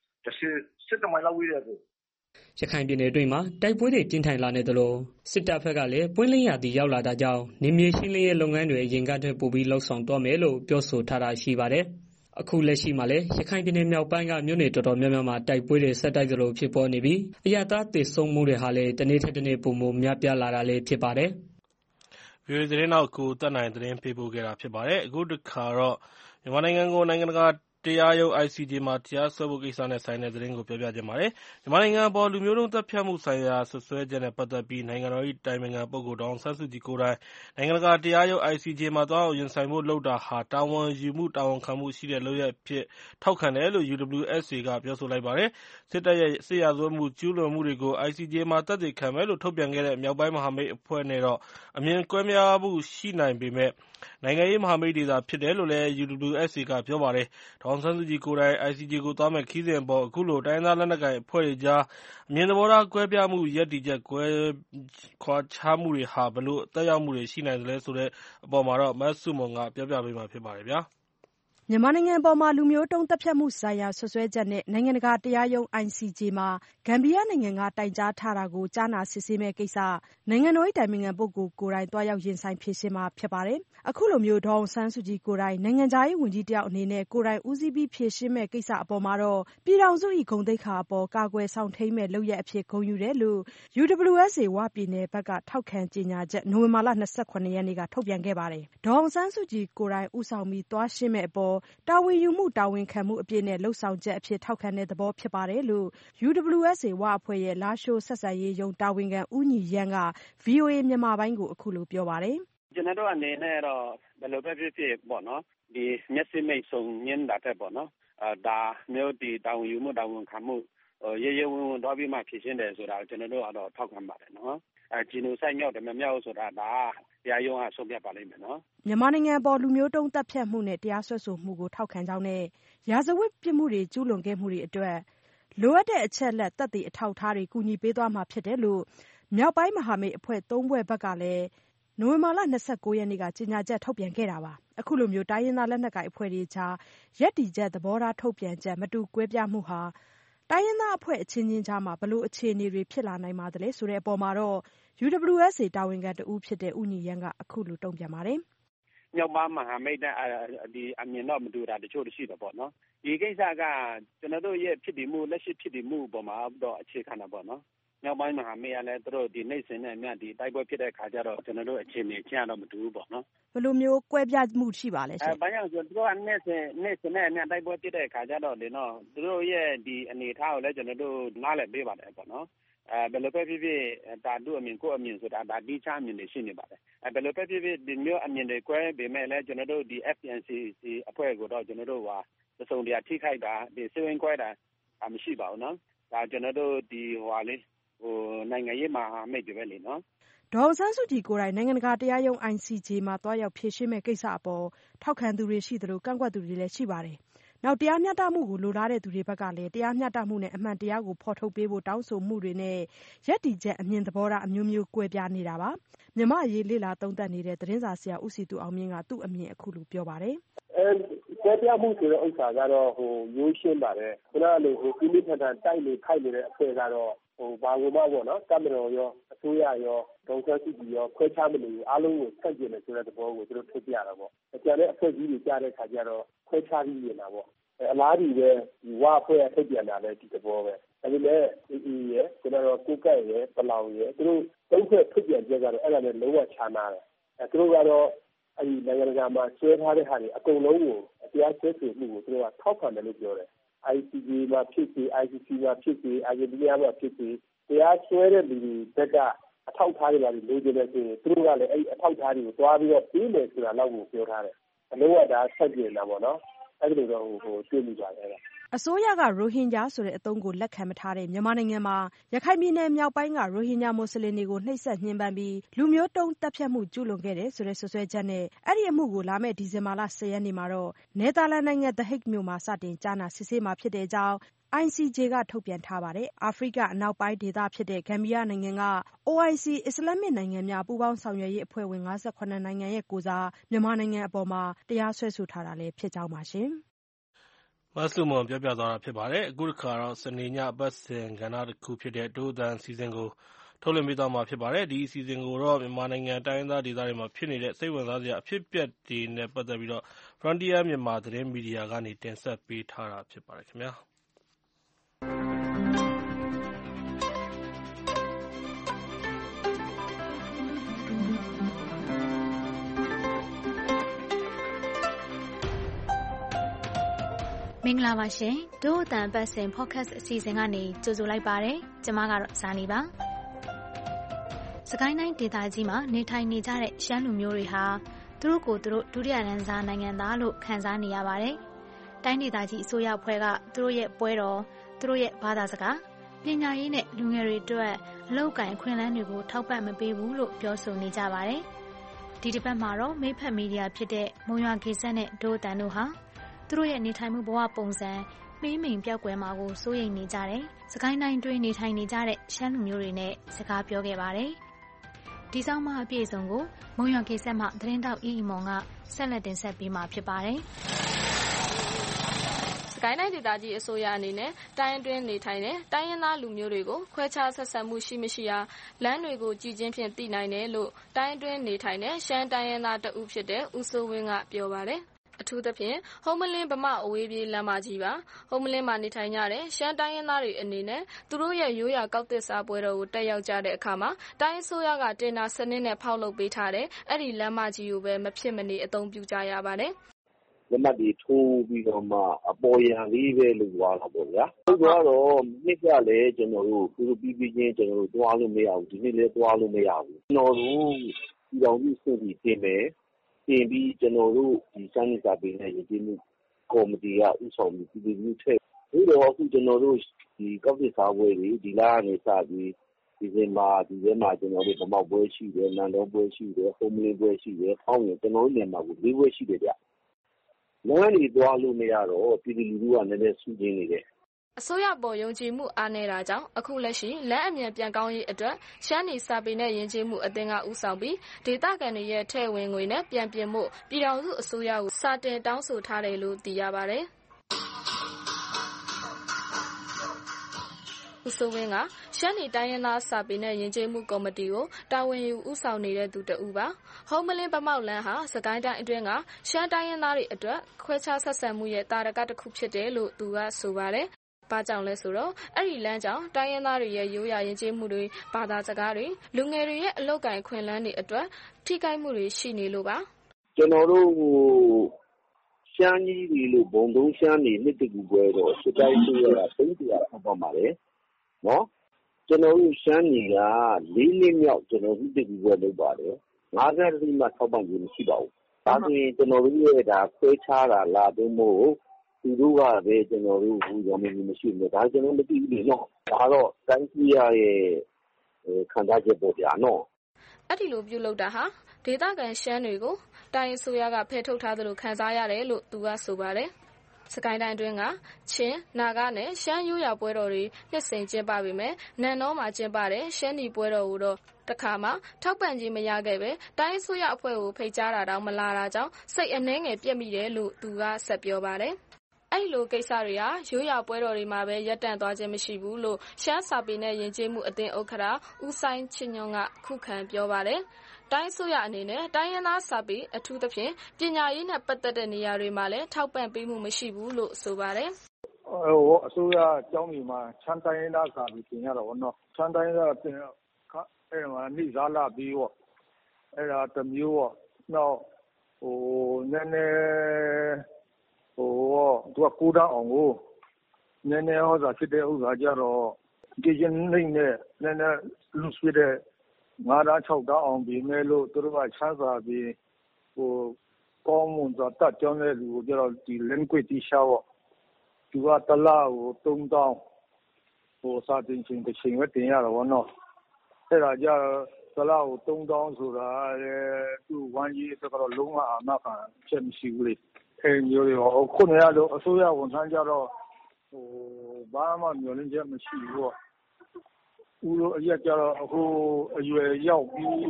17 မိုင်လောက်ဝေးတယ်ကိုရခိုင်ပြည်နယ်အတွင်းမှာတိုက်ပွဲတွေပြင်းထန်လာနေသလိုစစ်တပ်ဘက်ကလည်းပွင့်လင်းရာသီရောက်လာတာကြောင့်နေမြေရှင်းလင်းရေးလုပ်ငန်းတွေအရင်ကတည်းကပိုပြီးလှုပ်ဆောင်သွားမယ်လို့ပြောဆိုထားတာရှိပါတယ်။အခုလက်ရှိမှာလည်းရခိုင်ပြည်နယ်မြောက်ပိုင်းကမြို့နယ်တော်တော်များများမှာတိုက်ပွဲတွေဆက်တိုက်ကြလို့ဖြစ်ပေါ်နေပြီးအရသာသေဆုံးမှုတွေဟာလည်းတနေ့ထက်တနေ့ပိုမိုများပြားလာတာလည်းဖြစ်ပါတယ်။ VOA သတင်းတော့ကိုတက်နိုင်သတင်းပေးပို့ခဲ့တာဖြစ်ပါတယ်။အခုတစ်ခါတော့မြန်မာနိုင်ငံကိုနိုင်ငံတကာတရားရုံး ICJ မှာတရားစွဲဖို့ကိစ္စနဲ့ဆိုင်တဲ့သတင်းကိုပြောပြချင်ပါတယ်။မြန်မာနိုင်ငံအပေါ်လူမျိုးတုံးသတ်ဖြတ်မှုဆိုင်ရာစွပ်စွဲချက်နဲ့ပတ်သက်ပြီးနိုင်ငံတော်၏အတိုင်ပင်ခံပုဂ္ဂိုလ်ဒေါ်အောင်ဆန်းစုကြည်ကိုယ်တိုင်နိုင်ငံတကာတရားရုံး ICJ မှာသွားရောက်ရင်ဆိုင်ဖို့လုပ်တာဟာတာဝန်ယူမှုတာဝန်ခံမှုရှိတဲ့လုပ်ရပ်အဖြစ်ထောက်ခံတယ်လို့ UWSA ကပြောဆိုလိုက်ပါတယ်။စစ်တပ်ရဲ့စစ်ရာဇဝတ်မှုကျူးလွန်မှုတွေကို ICJ မှာသက်သေခံမယ်လို့ထုတ်ပြန်ခဲ့တဲ့မြောက်ပိုင်းမဟာမိတ်အဖွဲ့နဲ့တော့အမြင်ကွဲပြားမှုရှိနိုင်ပေမဲ့နိုင်ငံရေးမဟာမိတ်တွေသာဖြစ်တယ်လို့လည်း UWSA ကပြောပါတယ်။ဒေါ်အောင်ဆန်းစုကြည်ကိုယ်တိုင် ICJ ကိုသွားမယ့်ခရီးစဉ်အပေါ်အခုလိုတိုင်းရင်းသားလက်နက်ကိုင်အဖွဲ့တွေကြားအမြင်သဘောထားကွဲပြားမှုရပ်တည်ချက်ကွဲခွာခြားမှုတွေဟာဘယ်လိုသက်ရောက်မှုတွေရှိနိုင်သလဲဆိုတဲ့အပေါ်မှာမဆုမွန်ကပြောပြပေးမှာဖြစ်ပါတယ်ဗျာမြန်မာနိုင်ငံအပေါ်လူမျိုးတုံးသတ်ဖြတ်မှုဆိုင်ရာစွပ်စွဲချက်နဲ့နိုင်ငံတကာတရားရုံး ICJ မှာဂမ်ဘီယာနိုင်ငံကတိုင်ကြားထားတာကိုကြားနာစစ်ဆေးမယ့်ကိစ္စနိုင်ငံတော်အတိုင်ပင်ခံပုဂ္ဂိုလ်ကိုယ်တိုင်သွားရောက်ရင်ဆိုင်ဖြေရှင်းမှာဖြစ်ပါတယ်။အခုလိုဒေါ်အောင်ဆန်းစုကြည်ကိုယ်တိုင်နိုင်ငံခြားရေးဝန်ကြီးတယောက်အနေနဲ့ကိုယ်တိုင်ဦးစီးပြီးဖြေရှင်းမယ့်ကိစ္စအပေါ်မှာပြည်ထောင်စု၏ဂုဏ်သိက္ခာအပေါ်ကာကွယ်စောင့်ထိန်းမယ့်လုပ်ရပ်အဖြစ်ဂုဏ်ယူတယ်လို့ UWSA ဝပြည်နယ်ဘက်ကထောက်ခံကြေညာချက်နိုဝင်ဘာလ 27 ရက်နေ့ကထုတ်ပြန်ခဲ့ပါတယ်။ဒေါ်အောင်ဆန်းစုကြည်ကိုယ်တိုင်ဦးဆောင်ပြီးသွားရှင်းမယ့်အပေါ်တာဝန်ယူမှုတာဝန်ခံမှုအပြည့်နဲ့လှုပ်ဆောင်ချက်အဖြစ်ထောက်ခံတဲ့သဘောဖြစ်ပါတယ်လို့ UWSA ဝအဖွဲ့ရဲ့လားရှိုးဆက်ဆံရေးရုံးတာဝန်ခံဦးညီရန်းက VOA မြန်မာပိုင်းကိုအခုလိုပြောပါတယ်။ကျွန်တော်တို့အနေနဲ့တော့ဘယ်လိုပဲဖြစ်ဖြစ်ပေါ့နော်ဒီမျက်စိမိတ်ဆုံညင်းတာတဲ့ပေါ့နော်ဒါမျိုးဒီတာဝန်ယူမှုတာဝန်ခံမှုရေရေဝင်ဝင်တော့ပြီးမှဖြစ်ရှင်းတယ်ဆိုတာကျွန်တော်တို့ကတော့ထောက်ခံပါတယ်နော်ဂျီနိုဆိုက်မြောက်တယ်မမြောက်ဆိုတာဒါတရားရုံးကဆုံးဖြတ်ပါလိမ့်မယ်နော်မြန်မာနိုင်ငံပေါ်လူမျိုးတုံးတပ်ဖြတ်မှုနဲ့တရားစွဲဆိုမှုကိုထောက်ခံကြောင်းနဲ့ရာဇဝတ်ပြစ်မှုတွေကျူးလွန်ခဲ့မှုတွေအတွက်လိုအပ်တဲ့အချက်လက်သက်သေအထောက်အထားတွေကူညီပေးသွားမှာဖြစ်တယ်လို့မြောက်ပိုင်းမဟာမိတ်အဖွဲ့၃ဖွဲ့ဘက်ကလည်းနိုဝင်ဘာလ 29 ရက်နေ့ကကြေညာချက်ထုတ်ပြန်ခဲ့တာပါအခုလိုတိုင်းရင်းသားလက်နက်ကိုင်အဖွဲ့တွေကြားရပ်တည်ချက်သဘောထားထုတ်ပြန်ချက်မတူကွဲပြားမှုဟာတိုင်းရင်းသားအဖွဲ့အချင်းချင်းကြားမှာဘလို့အခြေအနေတွေဖြစ်လာနိုင်ပါသလဲဆိုတဲ့အပေါ်မှာတော့ UWSA တာဝန်ခံတဦးဖြစ်တဲ့ဦးညီရန်းကအခုလိုတုံ့ပြန်ပါတယ်။မြောက်ပိုင်းမဟာမိတ်နဲ့ဒီအမြင်တော့မတူတာတချို့ရှိတယ်ပေါ့နော်။ဒီကိစ္စကကျွန်တော်တို့ရဲ့ဖြစ်တည်မှုလက်ရှိဖြစ်တည်မှုပေါ်မှာတော့အခြေခံတာပေါ့နော်။မြောက်ပိုင်းမဟာမိတ်ကလည်းသူတို့ဒီနေစဉ်နဲ့အမျှဒီတိုက်ပွဲဖြစ်တဲ့ခါကျတော့ကျွန်တော်တို့အခြေအနေချင်းတော့မတူဘူးပေါ့နော်။ဘယ်လိုမျိုးကွဲပြားမှုရှိပါလဲရှင်။ဘာကြောင့်ဆိုတော့သူတို့ကနေစဉ်နဲ့အမျှတိုက်ပွဲဖြစ်တဲ့ခါကျတော့လေနော်သူတို့ရဲ့ဒီအနေအထားကိုလည်းကျွန်တော်တို့နားလည်ပေးပါတယ်ပေါ့နော်။ဘယ်လိုပဲဖြစ်ဖြစ်ဒါတို့အမြင်ကိုအမြင်ဆိုတာဒါဒီချအမြင်တွေရှိနေပါတယ်ဘယ်လိုပဲဖြစ်ဖြစ်ဒီမျိုးအမြင်တွေကွဲပေမဲ့လည်းကျွန်တော်တို့ဒီ FPNCC အဖွဲ့ကိုတော့ကျွန်တော်တို့ဟာသုံးတရားထိခိုက်တာဒီစိတ်ဝင်ကွဲတာမရှိပါဘူးနော်ဒါကျွန်တော်တို့ဒီနိုင်ငံရေးမှာမိတ်တွေပဲလေနော်ဒေါ်အောင်ဆန်းစုကြည်ကိုယ်တိုင်နိုင်ငံတကာတရားရုံး ICJ မှာတွားရောက်ဖြေရှင်းမဲ့ကိစ္စအပေါ်ထောက်ခံသူတွေရှိသလိုကန့်ကွက်သူတွေလည်းရှိပါတယ်နောက်တရားမျှတမှုကိုလိုလားတဲ့သူတွေဘက်ကလည်းတရားမျှတမှုနဲ့အမှန်တရားကိုဖော်ထုတ်ပေးဖို့တောင်းဆိုမှုတွေနဲ့ရပ်တည်ချက်အမြင်သဘောထားအမျိုးမျိုးကွဲပြားနေတာပါမြန်မာအရေးလေ့လာသုံးသပ်နေတဲ့သတင်းစာဆရာဦးစီသူအောင်မြင့်ကသူ့အမြင်အခုလိုပြောပါတယ်ကွဲပြားမှုဆိုတဲ့ဥစ္စာကတော့ရိုးရှင်းပါတယ်ခုနကလိုပြည်သူ့ထံတိုက်နေခိုက်နေတဲ့အဖွဲ့ကတော့ဘာလို့မှပေါ့နော်ကမ္ဘာတော်ရောအစိုးရရောဒေါ်ဆန်းစုကြည်ရောခွဲခြားမလို့အားလုံးကိုဆက်ကျင်တယ်ဆိုတဲ့သဘောကိုသူတို့ထုတ်ပြတာပေါ့အကြံတဲ့အဖွဲ့ကြီးတွေကြားတဲ့ခါကျတော့ခွဲခြားပြီးနေတာပေါ့အလားတူပဲဒီဝအဖွဲ့အထုတ်ပြန်တာလည်းဒီသဘောပဲဒါပေမဲ့ဒီရဲ့ကျွန်တော်ကိုကတ်ရဲ့ပလောင်ရဲ့သူတို့သုံးဖွဲ့ထုတ်ပြန်ချက်ကတော့အဲ့ဒါနဲ့လုံးဝခြားနာတယ်သူတို့ကတော့အဲ့ဒီနိုင်ငံတကာမှာဆွဲထားတဲ့ဟာတွေအကုန်လုံးကိုတရားစွဲဆိုမှုကိုသူတို့ကထောက်ခံတယ်လို့ပြောတယ်ICJ မှာဖြစ်စေ ICC မှာဖြစ်စေအာဂျင်တီးနားမှာဖြစ်စေတရားစွဲတဲ့လူတွေဘက်ကအထောက်အထားတွေပါလို့လိုချင်တယ်ဆိုရင်သူတို့ကလည်းအဲ့အထောက်အထားတွေကိုတွားပြီးတော့ပြီးမယ်ဆိုတာလောက်ကိုပြောထားတယ်အလုံးဝဒါဆက်ကျင်တာပေါ့နော်အဲ့ဒီလိုတော့တွေ့မိပါတယ်အစိုးရကရိုဟင်ဂျာဆိုတဲ့အသုံးကိုလက်ခံမထားတဲ့မြန်မာနိုင်ငံမှာရခိုင်ပြည်နယ်မြောက်ပိုင်းကရိုဟင်ဂျာမွတ်စလင်တွေကိုနှိပ်စက်ညှဉ်းပန်းပြီးလူမျိုးတုံးတပ်ဖြတ်မှုကျူးလွန်ခဲ့တယ်ဆိုတဲ့စွပ်စွဲချက်နဲ့အဲ့ဒီအမှုကိုလာမယ့်ဒီဇင်ဘာလ 10 ရက်နေ့မှာတော့နယ်သာလန်နိုင်ငံ The Hague မြို့မှာစတင်ကြားနာစစ်ဆေးမှာဖြစ်တဲ့အကြောင်းICJ ကထုတ်ပြန်ထားပါတယ်။အာဖရိကအနောက်ပိုင်းဒေသဖြစ်တဲ့ဂမ်ဘီယာနိုင်ငံက OIC အစ္စလာမစ်နိုင်ငံများပူးပေါင်းဆောင်ရွက်ရေးအဖွဲ့ဝင်58နိုင်ငံရဲ့ကိုယ်စားမြန်မာနိုင်ငံအပေါ်မှာတရားစွဲဆိုထားတာလည်းဖြစ်ကြောင်းပါရှင်။မဆုမွန်ပြောပြသွားတာဖြစ်ပါတယ်အခုတစ်ခါတော့စနေညအပတ်စဉ်ကဏ္ဍတစ်ခုဖြစ်တဲ့ဒို့အသံအစီအစဉ်ကိုထုတ်လွှင့်ပေးသွားမှာဖြစ်ပါတယ်ဒီအစီအစဉ်ကိုတော့မြန်မာနိုင်ငံတိုင်းရင်းသားဒေသတွေမှာဖြစ်နေတဲ့စိတ်ဝင်စားစရာအဖြစ်အပျက်တွေနဲ့ပတ်သက်ပြီးတော့ Frontier မြန်မာသတင်းမီဒီယာကနေတင်ဆက်ပေးထားတာဖြစ်ပါတယ်ခင်ဗျာမင်္ဂလာပါရှင်ဒို့အတန်ပတ်စဉ် podcast အစီအစဉ်ကနေကြိုဆိုလိုက်ပါတယ်ကျမကတော့ဇာနီပါစကိုင်းတိုင်းဒေသကြီးမှာနေထိုင်နေကြတဲ့ရှမ်းလူမျိုးတွေဟာသူတို့ကိုယ်သူတို့ဒုတိယတန်းစားနိုင်ငံသားလို့ခံစားနေရပါတယ်တိုင်းဒေသကြီးအစိုးရအဖွဲ့ကသူတို့ရဲ့ပွဲတော်သူတို့ရဲ့ဘာသာစကားပညာရေးနဲ့လူငယ်တွေအတွက်အလုပ်အကိုင်အခွင့်အလမ်းတွေကိုထောက်ပံ့မပေးဘူးလို့ပြောဆိုနေကြပါတယ်ဒီတစ်ပတ်မှာတော့မိဖက်မီဒီယာဖြစ်တဲ့မုံရွာဂေဇက်နဲ့ဒို့အတန်တို့ဟာသူတို့ရဲ့နေထိုင်မှုဘဝပုံစံမှေးမှိန်ပြောက်ကွယ်မှာကိုစိုးရိမ်နေကြတယ်။စကိုင်းတိုင်းတွင်းနေထိုင်နေကြတဲ့ရှမ်းလူမျိုးတွေနဲ့စကားပြောခဲ့ပါတယ်။ဒီဆောင်မအပြည့်အစုံကိုမုံရွာခေတ်ဆက်မှသတင်းတောက်အီမွန်ကဆက်လက်တင်ဆက်ပေးမှာဖြစ်ပါတယ်။စကိုင်းတိုင်းဒေသကြီးအစိုးရအနေနဲ့တိုင်းအတွင်းနေထိုင်တဲ့တိုင်းရင်းသားလူမျိုးတွေကိုခွဲခြားဆက်ဆံမှုရှိမရှိရာလမ်းတွေကိုကြည်ချင်းဖြင့်သိနိုင်တယ်လို့တိုင်းအတွင်းနေထိုင်တဲ့ရှမ်းတိုင်းရင်းသားတဦးဖြစ်တဲ့ဦးစိုးဝင်းကပြောပါတယ်။အထူးသဖြင့်ဟုံးမလင်းဗမာအဝေးပြေးလမ်းမကြီးပါဟုံးမလင်းမှာနေထိုင်ကြတဲ့ရှမ်းတိုင်းရင်းသားတွေအနေနဲ့သူတို့ရဲ့ရိုးရာကောက်သစ်စားပွဲတော်ကိုတက်ရောက်ကြတဲ့အခါမှာတိုင်းအစိုးရကတင်တာစနစ်နဲ့ဖောက်လုပ်ပေးထားတဲ့အဲ့ဒီလမ်းမကြီးကိုပဲမဖြစ်မနေအသုံးပြုကြရပါတယ်။လက်မှတ်တွေထိုးပြီးတော့မှအပေါ်ယံလေးပဲလုပ်သွားတာပေါ့ဗျာ။ဆိုတော့နှစ်ကလည်းကျွန်တော်တို့သူတို့ပြီးချင်းကျွန်တော်တို့သွားလို့မရဘူးဒီနေ့လည်းသွားလို့မရဘူးကျွန်တော်တို့ဒီတော်ကြီးစပြီးတင်မယ်တင်ပြီးကျွန်တော်တို့ဒီစမ်းစာပေးတဲ့ရည်မှုကော်မတီကဥဆောင်ပြီးပြည်သူ့ထက်ဒီတော့အခုကျွန်တော်တို့ဒီကောက်သစ်စားပွဲတွေဒီလကနေစပြီးဒီထဲမှာကျွန်တော်တို့ဗမောက်ပွဲရှိတယ်နန်းတော်ပွဲရှိတယ်ဟုံးမလင်းပွဲရှိတယ်ဖောင်းရင်ကျွန်တော်တို့နေမှာကို၄ပွဲရှိတယ်ဗျလမ်းတွေသွားလို့မရတော့ပြည်သူလူထုကလည်းနည်းနည်းဆူကျင်နေတယ်အစိုးရပေါ်ယုံကြည်မှုအားနည်းတာကြောင့်အခုလက်ရှိလမ်းအမြန်ပြန်ကောင်းရေးအတွက်ရှမ်းနီစာပေနဲ့ယဉ်ကျေးမှုအသင်းကဦးဆောင်ပြီးဒေသခံတွေရဲ့ထည့်ဝင်ငွေနဲ့ပြန်ပြင်မှုပြည်ထောင်စုအစိုးရကိုစာတင်တောင်းဆိုထားတယ်လို့သိရပါတယ်ဦးစိုးဝင်းကရှမ်းနီတိုင်းရင်းသားစာပေနဲ့ယဉ်ကျေးမှုကော်မတီကိုတာဝန်ယူဦးဆောင်နေတဲ့သူတဦးပါဟုံးမလင်းဗမောက်လန်းဟာစကိုင်းတိုင်းအတွင်းကရှမ်းတိုင်းရင်းသားတွေအတွက်ခွဲခြားဆက်ဆံမှုရဲ့တာရကတစ်ခုဖြစ်တယ်လို့သူကဆိုပါတယ်ဘာကြောင့်လဲဆိုတော့အဲ့ဒီလမ်းကြောင့်တိုင်းရင်းသားတွေရဲ့ရိုးရာယဉ်ကျေးမှုတွေဘာသာစကားတွေလူငယ်တွေရဲ့အလုပ်ကိုင်ခွင့်လန်းတွေအတွက်ထိခိုက်မှုတွေရှိနေလို့ပါကျွန်တော်တို့ရှမ်းကြီးတွေလို့ဘုံသုံးရှမ်းတွေနှစ်တကူပွဲတော့စစ်တိုင်းဆိုရတာ300ထောက်ပါပါတယ်နော်ကျွန်တော်တို့ရှမ်းကြီးက4နှစ်မြောက်ကျွန်တော်တို့နှစ်တကူပွဲလုပ်ပါတယ်50တိမှထောက်ပံ့ခြင်းမရှိပါဘူးဒါဆိုရင်ကျွန်တော်တို့ရဲ့ဒါခွဲခြားတာလာတော့မို့သူတို့ကပဲကျွန်တော်တို့ဘူးရောမင်းမရှိဘူးဒါကျွန်တော်မသိဘူးလေနော်ဒါတော့တိုင်းပြည်ရဲ့ခံစားချက်ပေါ့ဗျာနော်အဲ့ဒီလိုပြုလုပ်တာဟာဒေသခံရှမ်းတွေကိုတိုင်းအစိုးရကဖယ်ထုတ်ထားသလိုခံစားရတယ်လို့သူကဆိုပါတယ်စကိုင်းတိုင်းတွင်းကချင်းနာဂနဲ့ရှမ်းရိုးရာပွဲတော်တွေနှစ်စဉ်ကျင်းပပေမဲ့နန်တော်မှာကျင်းပတဲ့ရှမ်းနီပွဲတော်ကိုတော့တခါမှထောက်ပံ့ခြင်းမရခဲ့ပဲတိုင်းအစိုးရအဖွဲ့ကိုဖိတ်ကြားတာတောင်မလာတာကြောင့်စိတ်အနှဲငယ်ပြက်မိတယ်လို့သူကဆက်ပြောပါတယ်အဲ့လိုကိစ္စတွေဟာရိုးရာပွဲတော်တွေမှာပဲရပ်တန့်သွားခြင်းမရှိဘူးလို့ရှမ်းစာပေနဲ့ယဉ်ကျေးမှုအသင်းဥက္ကဋ္ဌဦးဆိုင်ချစ်ညွန့်ကခုခံပြောပါတယ်တိုင်းအစိုးရအနေနဲ့တိုင်းရင်းသားစာပေအထူးသဖြင့်ပညာရေးနဲ့ပတ်သက်တဲ့နေရာတွေမှာလည်းထောက်ပံ့ပေးမှုမရှိဘူးလို့ဆိုပါတယ်အစိုးရအကြောင်းတွေမှာချမ်းတိုင်းရင်းသားစာပေပြင်ရတော့ဗောနော်ချမ်းတိုင်းရင်းသားပြင်အဲ့မှာနေစားလာပြီးဗောအဲ့ဒါတစ်မျိုးဗောနောက်နည်းနည်းသူကကိုးတန်းအောင်ကိုနည်းနည်းဟောစာဖြစ်တဲ့ဥစ္စာကြတော့ဒီချင်းနေနဲ့နည်းနည်းလူဆွေးတဲ့9တန်း6တန်းအောင်ပြီးမဲ့လို့သူတို့ကချမ်းသာပြီးကောင်းမွန်စွာတတ်ကြောင်းတဲ့လူကိုကြတော့ဒီ language တိရှာတော့သူကတလားကို3တောင်းစာတင်ချင်းတစ်ချိန်ပဲတင်ရတော့ဗောနော်အဲ့ဒါကြတလားကို3တောင်းဆိုတာသူဝမ်းကြီးဆိုတော့လုံးဝအာမခံချက်မရှိဘူးလေအဲ့မျိုးရောခုနေရတော့အစိုးရဝန်ထမ်းကြတော့ဘာမှမျှော်လင့်ချက်မရှိဘူးပေါ့ဦးတို့အရက်ကြတော့အခုအရွယ်ရောက်ပြီး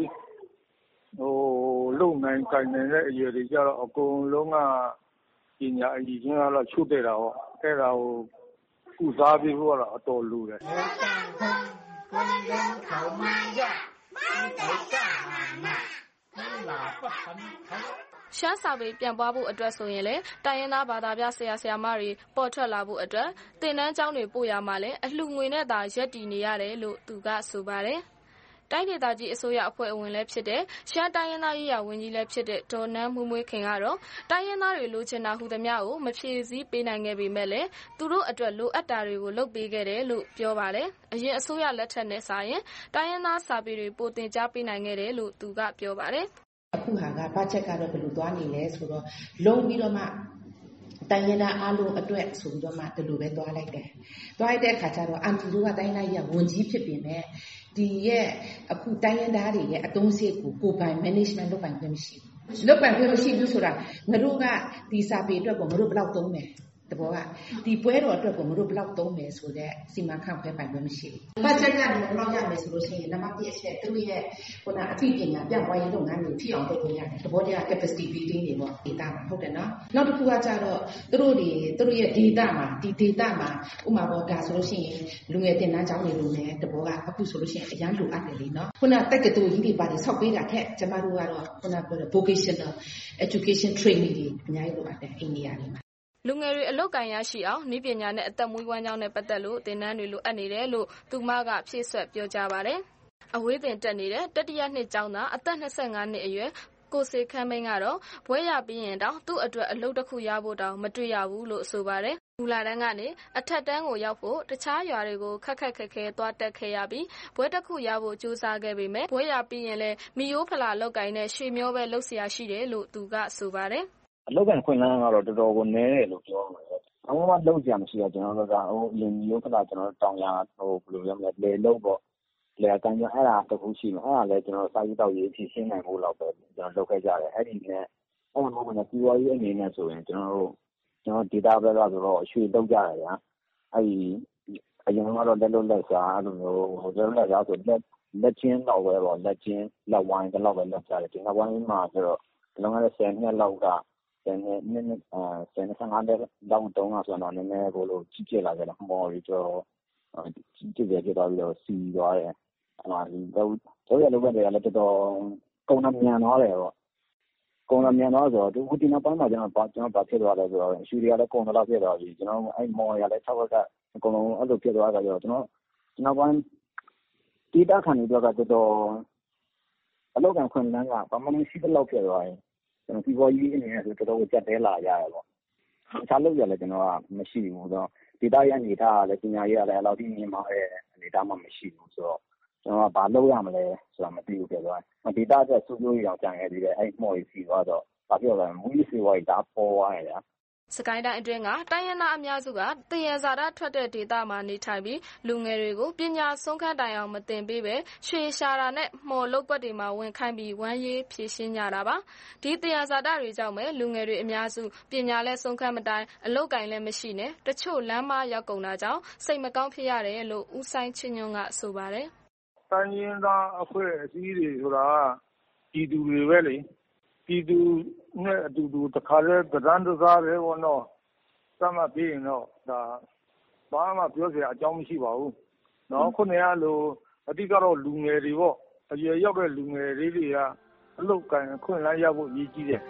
လုံနိုင်ကိုင်နိုင်တဲ့အရွယ်တွေကြတော့အကုန်လုံးကပညာအကြီးချင်းကတော့ချုပ်တဲ့တာပေါ့အဲ့ဒါကိုကုစားပြီးတော့အတော်လူတယ်ရှမ်းစာပေပြန်ပွားဖို့အတွက်ဆိုရင်လည်းတိုင်းရင်းသားဘာသာပြဆရာဆရာမတွေပေါ်ထွက်လာဖို့အတွက်သင်တန်းကျောင်းတွေပို့ရမှလည်းအလှငွေနဲ့သာရက်တည်နေရတယ်လို့သူကဆိုပါတယ်။တိုင်းဒေသကြီးအစိုးရအဖွဲ့ဝင်လည်းဖြစ်တဲ့ရှမ်းတိုင်းရင်းသားရေးရာဝန်ကြီးလည်းဖြစ်တဲ့ဒေါ်နန်းမွေးမွေးခင်ကတော့တိုင်းရင်းသားတွေလိုချင်တာဟူသမျှကိုမဖြည့်ဆည်းပေးနိုင်ခဲ့ပေမဲ့လည်းသူတို့အတွက်လိုအပ်တာတွေကိုလုပ်ပေးခဲ့တယ်လို့ပြောပါတယ်။အရင်အစိုးရလက်ထက်နဲ့စာရင်တိုင်းရင်းသားစာပေတွေပိုသင်ကြားပေးနိုင်ခဲ့တယ်လို့သူကပြောပါတယ်။အခုဟာကဘတ်ဂျက်ကတော့ဘယ်လိုသွားနေလဲဆိုတော့လုံးပြီးတော့မှတိုင်းရင်းသားအားလုံးအတွက်ဆိုပြီးတော့မှဒီလိုပဲသွားလိုက်တယ်။သွားလိုက်တဲ့အခါကျတော့အန်တီတို့ကတိုင်းလိုက်ရဝန်ကြီးဖြစ်ပြင်မဲ့ဒီရဲ့အခုတိုင်းရင်းသားတွေရဲ့အသုံးစရိတ်ကိုပိုင် management လုပ်ပိုင်ခွင့်မရှိဘူးလုပ်ပိုင်ခွင့်မရှိဘူးဆိုတာငါတို့ကဒီစာပေအတွက်ကိုငါတို့ဘယ်လောက်သုံးမယ်တဘောကဒီပွဲတော်အတွက်ကိုငါတို့ဘယ်လောက်သုံးမယ်ဆိုတဲ့စီမံခန့်ခွဲပိုင်ခွင့်မရှိဘူး။ဘတ်ဂျက်ကနေဘယ်လောက်ရမယ်ဆိုလို့ရှိရင်နံပါတ်1အချက်သူတို့ရဲ့ခုနအသိပညာပြန့်ပွားရေးလုပ်ငန်းတွေဖြစ်အောင်လုပ်လို့ရတယ်။တဘောတွေက capacity building တွေပေါ့ data မှာဟုတ်တယ်နော်။နောက်တစ်ခုကကြတော့သူတို့ရဲ့ data မှာဒီ data မှာဥပမာပေါ့ဒါဆိုလို့ရှိရင်လူငယ်တင်တန်းကျောင်းတွေလိုမယ်တဘောကအခုဆိုလို့ရှိရင်အရန်လိုအပ်တယ်လေနော်။ခုနတက္ကသိုလ်ကြီးတွေပါတယ်ဆောက်ပေးတာထက်ကျမတို့ကတော့ခုနပြောတဲ့ vocational education training တွေအများကြီးလိုအပ်တယ်အိန္ဒိယတွေမှာလူငယ်တွေအလုပ်ကိုင်ရရှိအောင်နည်းပညာနဲ့အသက်မွေးဝမ်းကြောင်းနဲ့ပတ်သက်လို့သင်တန်းတွေလိုအပ်နေတယ်လို့သူမကဖြည့်ဆွတ်ပြောကြားပါတယ်။အဝေးသင်တက်နေတဲ့တတိယနှစ်ကျောင်းသားအသက်25နှစ်အရွယ်ကိုစေခမ်းမင်းကတော့ဘွဲရပြီးရင်တောင်သူ့အတွက်အလုပ်တစ်ခုရဖို့တောင်မတွေ့ရဘူးလို့ဆိုပါတယ်။မူလတန်းကနေအထက်တန်းကိုရောက်ဖို့တခြားရွာတွေကိုခက်ခဲသွားတက်ခဲ့ရပြီးဘွဲတစ်ခုရဖို့ကြိုးစားခဲ့ပေမဲ့ဘွဲရပြီးရင်လည်းမီယိုးဖလာလောက်ကိုင်းနဲ့ရွှေမျောပဲလုပ်เสียရှိတယ်လို့သူကဆိုပါတယ်အလုပ်ကန်ခွင့်လန်းကတော့တော်တော်ကိုနည်းတယ်လို့ပြောရမှာပဲ။အမှန်မှလုပ်ကြမရှိတော့ကျွန်တော်တို့ကလင်မျိုးခဏကျွန်တော်တို့တောင်ရဘယ်လိုပြောမလဲလေလုပ်ပေါ့လေအကန်ကျအဲ့ဒါတစ်ခုရှိမှာအဲ့ဒါလည်းကျွန်တော်စာရေးတောက်ရေးဖြည့်ရှင်းနိုင်ဖို့လောက်ပဲကျွန်တော်လုပ်ခဲ့ကြတယ်အဲ့ဒီနဲ့အဲ့လိုမှလည်းပြီးွားရေးအနေနဲ့ဆိုရင်ကျွန်တော် data ပဲဆိုတော့အရွှေလုပ်ကြရတယ်ဗျာအဲ့ဒီအရင်ကတော့လက်စားအဲ့လိုမျိုးလက်စားဆိုလက်ချင်းတော့ပဲပေါ့လက်ချင်းလက်ဝိုင်းတလောက်ပဲလုပ်ကြတယ်ဒီနောက်ပိုင်းမှာဆိုတော့လောက10နှစ်လောက်က10နှစ်15နှစ်လောက်တုန်းကဆိုတော့နည်းနည်းကိုလို့ကြီးကျယ်လာကြတယ်မော်ရီကျော်ကြီးကျယ်သွားပြီးတော့စီသွားတယ်တော့ရလုပ်ရတယ်လည်းတော်တော်ကုန်နှမြန်သွားတယ်ပေါ့ကုန်နှမြန်သွားဆိုတော့ဒီနောက်ပိုင်းမှာကျွန်တော်ဗာဖြစ်သွားတယ်ဆိုတော့အရှူတွေကလည်းကုန်တော့ဖြစ်သွားပြီကျွန်တော်အဲ့မော်ရလည်း6ဘက်ကအကုန်လုံးအဲ့လိုဖြစ်သွားကြတော့ကျွန်တော်ပိုင်းတီးတာခံနေတော့ကတော်တော်အလောက်ကန်ခွင့်လန်းကဘာမှမရှိတဲ့လောက်ဖြစ်သွားရင်ကျွန်တော်ဒီဘောကြီးအနေနဲ့ဆိုတော်တော်ကိုကြက်တဲလာရရပေါ့အခြားလုပ်ရလဲကျွန်တော်ကမရှိဘူးဆိုတော့ဒေတာရဲ့အနေထားကလည်းပညာရေးကလည်းအလောက်ထိမြင်မာတဲ့အနေထားမှမရှိဘူးဆိုတော့ကျွန်တော်ကဘာလုပ်ရမလဲဆိုတာမသိဘူးပြသွားတယ်ဒေတာအတွက်စူးစူးရအောင်ကြံခဲ့သေးတယ်အဲ့မော်ကြီးစီသွားတော့ဘာပြောလဲမူကြီးစီဝိုင်းဒါပေါ်သွားတယ်ဗျာစကိုင်းတိုင်းအတွင်းကတိုင်းရင်းသားအများစုကသယံဇာတထွက်တဲ့ဒေသမှာနေထိုင်ပြီးလူငယ်တွေကိုပညာဆုံးခန်းတိုင်အောင်မသင်ပေးပဲရွှေရှာတာနဲ့မှော်လုပ်ကွက်တွေမှာဝင်ခိုင်းပြီးဝမ်းရေးဖြည့်ရှင်းကြတာပါဒီသယံဇာတတွေကြောင့်ပဲလူငယ်တွေအများစုပညာလဲဆုံးခန်းမတိုင်အလုပ်ကိုင်လည်းမရှိနဲ့တချို့လမ်းမရောက်ကုန်တာကြောင့်စိတ်မကောင်းဖြစ်ရတယ်လို့ဦးဆိုင်ချင်းညွန့်ကဆိုပါတယ်တိုင်းရင်းသားအဖွဲ့အစည်းတွေဆိုတာပြည်သူတွေပဲလေပြည်သူနဲ့အတူတူတခါလဲဗဒန်းတစားတယ်ဘောနော်စမ်းမပြေးရင်တော့ဒါဘာမှပြောစရာအကြောင်းမရှိပါဘူးနော်ခုနေရလို့အတိကတော့လူငယ်တွေပေါ့အရွယ်ရောက်တဲ့လူငယ်လေးတွေကအလုပ်ကိုင်ခွင့်လန်းရဖို့ရည်ကြီးတယ်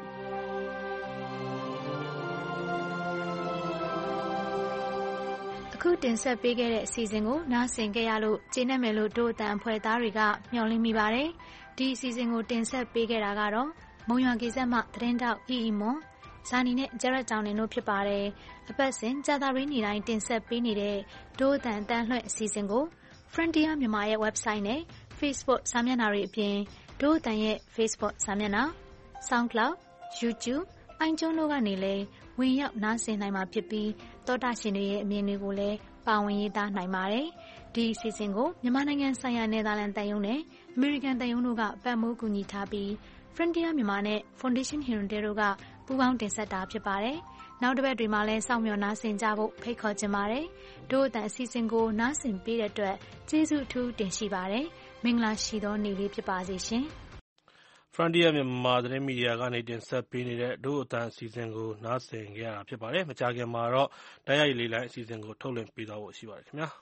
အခုတင်ဆက်ပေးခဲ့တဲ့အစီအစဉ်ကိုနားဆင်ကြရလို့ကျေနပ်မယ်လို့တို့အတန်အဖွဲ့သားတွေကမျှော်လင့်မိပါတယ်ဒီအစီအစဉ်ကိုတင်ဆက်ပေးခဲ့တာကတော့မုံရွာကိစ္စမှသတင်းတောက်အီအီမွန်ဇာနီနဲ့ဂျရက်တောင်နေတို့ဖြစ်ပါတယ်အပတ်စဉ်ကြာသပတေးနေ့တိုင်းတင်ဆက်ပေးနေတဲ့ဒို့အတန်တန်လွှင့်အစီအစဉ်ကို Frontier မြန်မာရဲ့ website နဲ့ Facebook စာမျက်နှာတွေအပြင်ဒို့အတန်ရဲ့ Facebook စာမျက်နှာ SoundCloud YouTube iTunes တို့ကနေလည်းဝင်ရောက်နားဆင်နိုင်မှာဖြစ်ပြီးသောတာရှင်တွေရဲ့အမြင်တွေကိုလည်းပါဝင်ရေးသားနိုင်ပါတယ်ဒီအစီအစဉ်ကိုမြန်မာနိုင်ငံဆိုင်ရာနယ်သာလန်တန်ယုံနဲ့အမေရိကန်တန်ယုံတို့ကပတ်မိုးကူညီထားပြီးFrontier မြန်မာနဲ့ Foundation Hirondale တို့ကပူးပေါင်းတင်ဆက်တာဖြစ်ပါတယ်။နောက်တစ်ပတ်တွေမှာလည်းစောင့်မျှော်နားဆင်ကြဖို့ဖိတ်ခေါ်ချင်ပါတယ်။တို့အတန်အစီအစဉ်ကိုနားဆင်ပေးတဲ့အတွက်ကျေးဇူးအထူးတင်ရှိပါတယ်။မင်္ဂလာရှိသောနေ့လေးဖြစ်ပါစေရှင်။ Frontier မြန်မာသတင်းမီဒီယာကနေတင်ဆက်ပေးနေတဲ့တို့အတန်အစီအစဉ်ကိုနားဆင်ကြရတာဖြစ်ပါတယ်။မကြာခင်မှာတော့တိုက်ရိုက်လေးလိုင်းအစီအစဉ်ကိုထုတ်လွှင့်ပေးသွားဖို့ရှိပါတယ်ခင်ဗျာ။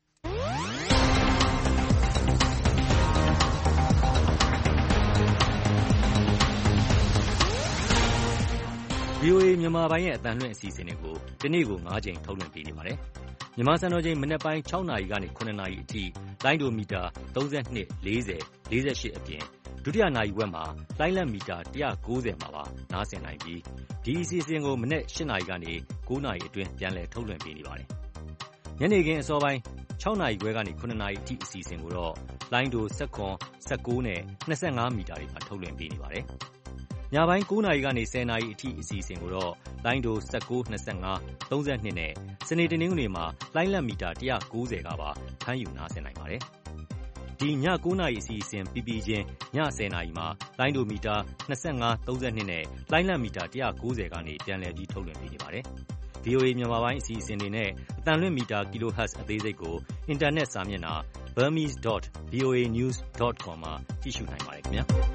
VOA မြန်မာပိုင်းရဲ့အသံလွှင့်အစီအစဉ်တွေကိုဒီနေ့ကို9ချိန်ထုတ်လွှင့်ပေးနေပါတယ်။မြန်မာစံတော်ချိန်မနက်ပိုင်း6နာရီကနေ9နာရီအထိလိုင်းဒိုမီတာ32 40 48အပြင်ဒုတိယနာရီဝက်မှာလိုင်းလက်မီတာ190မှာပါနားဆင်နိုင်ပြီးဒီအစီအစဉ်ကိုမနက်8နာရီကနေ9နာရီအတွင်းပြန်လည်ထုတ်လွှင့်ပေးနေပါတယ်။ညနေခင်းအစောပိုင်း6နာရီခွဲကနေ9နာရီအထိအစီအစဉ်ကိုတော့လိုင်းဒို19 19နဲ့25မီတာတွေမှာထုတ်လွှင့်ပေးနေပါတယ်။ညပိုင်း9နာရီကနေ10နာရီအထိအစီအစဉ်ကိုတော့လိုင်းဒို19 25 32နဲ့စနေတနင်္ဂနွေမှာလိုင်းလက်မီတာ190ကပါဖမ်းယူနားဆင်နိုင်ပါတယ်။ဒီည9နာရီအစီအစဉ်ပြီးချင်းည10နာရီမှာလိုင်းဒိုမီတာ25 32နဲ့လိုင်းလံမီတာ190ကနေပြန်လည်ပြီးထုတ်လွှင့်ပေးနေပါတယ်။ VOA မြန်မာပိုင်းအစီအစဉ်တွေနဲ့အတန်လွင့်မီတာ kHz အသေးစိတ်ကိုအင်တာနက်စာမျက်နှာ burmese.voanews.com မှာကြည့်ရှုနိုင်ပါတယ်ခင်ဗျာ။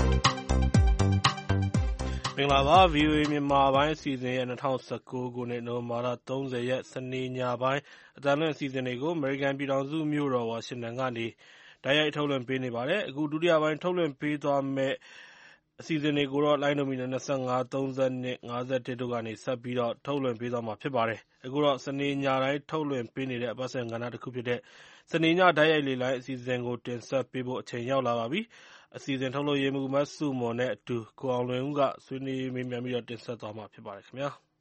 မင်္ဂလာပါ VOA မြန်မာပိုင်းအစီအစဉ်ရဲ့2019ခုနှစ်နိုဝင်ဘာလ30ရက်စနေညပိုင်းအတန်လွင့်အစီအစဉ်တွေကို American ပြည်ထောင်စုမြို့တော်ဝါရှင်တန်ကနေတိုက်ရိုက်ထုတ်လွှင့်ပေးနေပါတယ်။အခုဒုတိယပိုင်းထုတ်လွှင့်ပေးသွားမယ့်အစီအစဉ်တွေကိုတော့လိုင်းဒိုမီတာ25 32 51တို့ကနေဆက်ပြီးတော့ထုတ်လွှင့်ပေးသွားမှာဖြစ်ပါတယ်။အခုတော့စနေညတိုင်းထုတ်လွှင့်ပေးနေတဲ့အပတ်စဉ်ကဏ္ဍတစ်ခုဖြစ်တဲ့စနေညတိုက်ရိုက်လေလိုင်းအစီအစဉ်ကိုတင်ဆက်ပေးဖို့အချိန်ရောက်လာပါပြီ။အစီအစဉ်ထုတ်လို့ရေးမှုမတ်စုမော်နဲ့အတူကိုအောင်လွင်ဦးကဆွေးနွေးမေးမြန်းပြီးတော့တင်ဆက်သွားမှာဖြစ်ပါတယ်ခင်ဗျာ။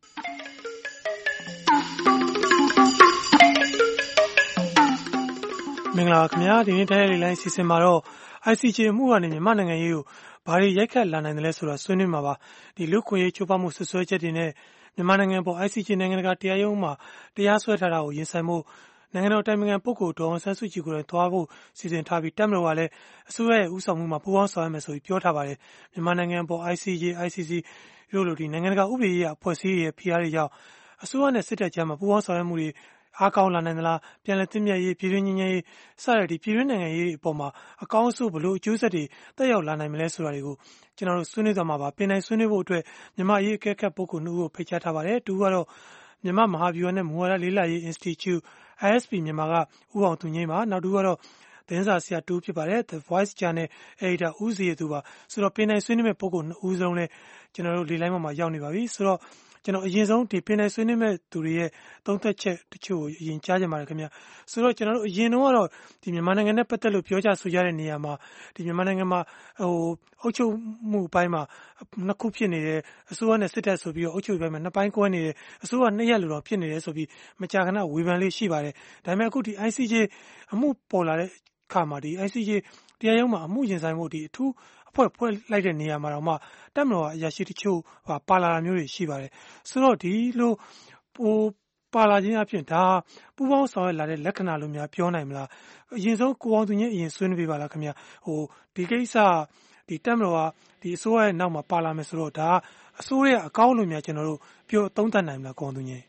မင်္ဂလာပါခင်ဗျာဒီနေ့တိုက်ရိုက်လေလိုင်းအစီအစဉ်မှာတော့ ICJ အမှုကနေမြန်မာနိုင်ငံရေးကိုဘာတွေရိုက်ခတ်လာနိုင်တယ်လဲဆိုတာဆွေးနွေးမှာပါဒီလူခွင့်ရေးချိုးဖောက်မှုဆွဆွဲချက်တွေနဲ့မြန်မာနိုင်ငံပေါ် ICJ နိုင်ငံတကာတရားရုံးမှာတရားစွဲထားတာကိုရင်ဆိုင်မှုနိုင်ငံတော်တိုင်ပင်ခံပုဂ္ဂိုလ်ဒေါ်အောင်ဆန်းစုကြည်ကိုယ်တိုင်သွားဖို့စီစဉ်ထားပြီးတပ်မတော်ကလည်းအစိုးရရဲ့ဦးဆောင်မှုမှာပူးပေါင်းဆောင်ရွက်မယ်ဆိုပြီးပြောထားပါတယ်မြန်မာနိုင်ငံပေါ် ICJ ICC တို့လိုဒီနိုင်ငံတကာဥပဒေရေးအဖွဲ့အစည်းတွေရဲ့ဖိအားတွေကြောင့်အစိုးရနဲ့စစ်တပ်ကြားမှာပူးပေါင်းဆောင်ရွက်မှုတွေအားကောင်းလာနိုင်သလားပြန်လည်သင့်မြတ်ရေးပြည်တွင်းငြိမ်းချမ်းရေးစတဲ့ဒီပြည်တွင်းနိုင်ငံရေးအပေါ်မှာအကောင်းအဆိုးဘလို့အကျိုးဆက်တွေတက်ရောက်လာနိုင်မလဲဆိုတာတွေကိုကျွန်တော်တို့ဆွေးနွေးသွားမှာပါပြင်နိုင်ဆွေးနွေးဖို့အတွက်မြန်မာရေးအကဲခတ်ပုဂ္ဂိုလ်2ဦးကိုဖိတ်ကြားထားပါတယ်တူကတော့မြန်မာမဟာဗျူဟာနဲ့မူဝါဒလေးလာရေး Institute ISP မြန်မာကဦးအောင်သူငိမ့်ပါနောက်တူကတော့သတင်းစာဆရာတူဖြစ်ပါတယ် The Voice Channel Editor ဦးစီရသူပါဆိုတော့ပြင်နိုင်ဆွေးနွေးမဲ့ပုဂ္ဂိုလ်2ဦးဆုံးလဲကျွန်တော်တို့လေလိုင်းမှာရောက်နေပါပြီဆိုတော့ကျွန်တော်အရင်ဆုံးဒီပင်နိုင်ဆွေးနွေးမဲ့သူတွေရဲ့သုံးသက်ချက်တချို့ကိုအရင်ကြားကြပါတယ်ခင်ဗျဆိုတော့ကျွန်တော်တို့အရင်တော့ကတော့ဒီမြန်မာနိုင်ငံနဲ့ပတ်သက်လို့ပြောကြဆိုကြတဲ့နေရာမှာဒီမြန်မာနိုင်ငံမှာအုပ်ချုပ်မှုအပိုင်းမှာနှစ်ခုဖြစ်နေတယ်အစိုးရနဲ့စစ်တပ်ဆိုပြီးတော့အုပ်ချုပ်ရေးပိုင်းမှာနှစ်ပိုင်းကွဲနေတယ်အစိုးရနှစ်ရက်လိုတော့ဖြစ်နေတယ်ဆိုပြီးမကြာခဏဝေဖန်လေးရှိပါတယ်ဒါပေမဲ့အခုဒီ ICJ အမှုပေါ်လာတဲ့အခါမှာဒီ ICJ တရားရုံးမှာအမှုရင်ဆိုင်မှုဒီအထူးအဖွဲ့ဖွဲ့လိုက်တဲ့နေရာမှာတော့မှတက်မတော်အရာရှိတချို့ပါလာတာမျိုးတွေရှိပါတယ်ဆိုတော့ဒီလိုပါလာခြင်းအဖြစ်ဒါပူပေါင်းဆောင်ရွက်လာတဲ့လက္ခဏာလို့များပြောနိုင်မလားအရင်ဆုံးကိုအောင်သူချင်းအရင်ဆွေးနွေးပေးပါလားခင်ဗျဒီကိစ္စဒီတက်မတော်ကဒီအစိုးရရဲ့နောက်မှာပါလာမယ်ဆိုတော့ဒါအစိုးရအကောင်းလို့များကျွန်တော်တို့ပြောသုံးသပ်နိုင်မလားကိုအောင်သူချင်း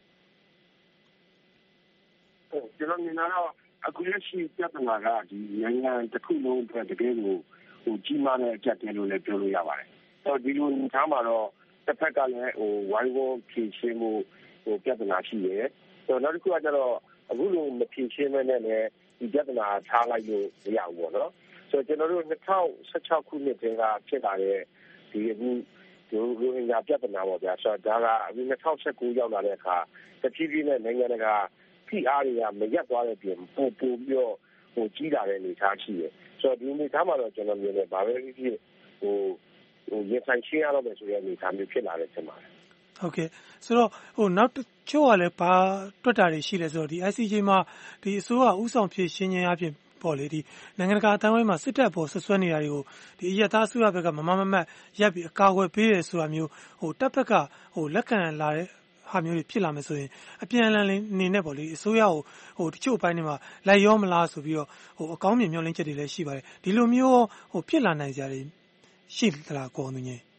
ကျွန်တော်မြင်တော့အခုလက်ရှိပြဿနာကဒီနိုင်ငံတစ်ခုလုံးအတွက်တကယ်ကိုကြီးမားတဲ့အကြက်တဲလို့လည်းပြောလို့ရပါတယ်။ဒီလိုထားမှာတော့တစ်ဖက်ကလည်းဝိုင်းဝန်းဖြည့်ရှင်းမှုပြဿနာရှိတယ်။နောက်တစ်ခုကကျတော့အခုလိုမဖြည့်ရှင်းမဲနဲ့လည်းဒီပြဿနာထားလိုက်လို့မရဘူးပေါ့နော်။ကျွန်တော်တို့2016ခုနှစ်တည်းကဖြစ်လာတဲ့ဒီအခုရိုဟင်ဂျာပြဿနာပေါ့ဗျာ။ဒါကအခု2019ရောက်လာတဲ့အခါတဖြည်းဖြည်းနဲ့နိုင်ငံတကာဖိအားတွေကမရက်သွားတဲ့ပြင်ပို့ပြီးတော့ကြီးလာတဲ့အနေအထားရှိတယ်။ဆိုတော့ဒီအနေအထားမှာတော့ကျွန်တော်မြင်တယ်ဘာပဲဖြစ်ဖြစ်ရင်ဆိုင်ရှင်းရတော့မယ်ဆိုတဲ့အနေအထားမျိုးဖြစ်လာတယ်ထင်ပါတယ်။ဟုတ်ကဲ့ဆိုတော့နောက်တစ်ချို့ကလည်းဘာတွက်တာတွေရှိလဲဆိုတော့ဒီ ICJ မှာဒီအစိုးရဥဆောင်ဖြစ်ရှင်းခြင်းအဖြစ်ပေါ်လေဒီနိုင်ငံတကာအတိုင်းအဝိုင်းမှာစစ်တပ်ပေါ်ဆွဆွဲနေတာတွေကိုဒီအရက်သားအစိုးရဘက်ကမမမတ်ရပ်ပြီးအကာအကွယ်ပေးတယ်ဆိုတာမျိုးတပ်ဘက်ကလက်ခံလာတဲ့ဟာမျိုးတွေဖြစ်လာမယ်ဆိုရင်အပြန်အလှန်နေနဲ့ပေါ့လေအစိုးရကိုတချို့အပိုင်းတွေမှာလိုက်ရောမလားဆိုပြီးတော့အကောင်းမြင်မျှော်လင့်ချက်တွေလည်းရှိပါတယ်ဒီလိုမျိုးဖြစ်လာနိုင်ကြတယ်ရှိသလားကိုအောင်သူကြီး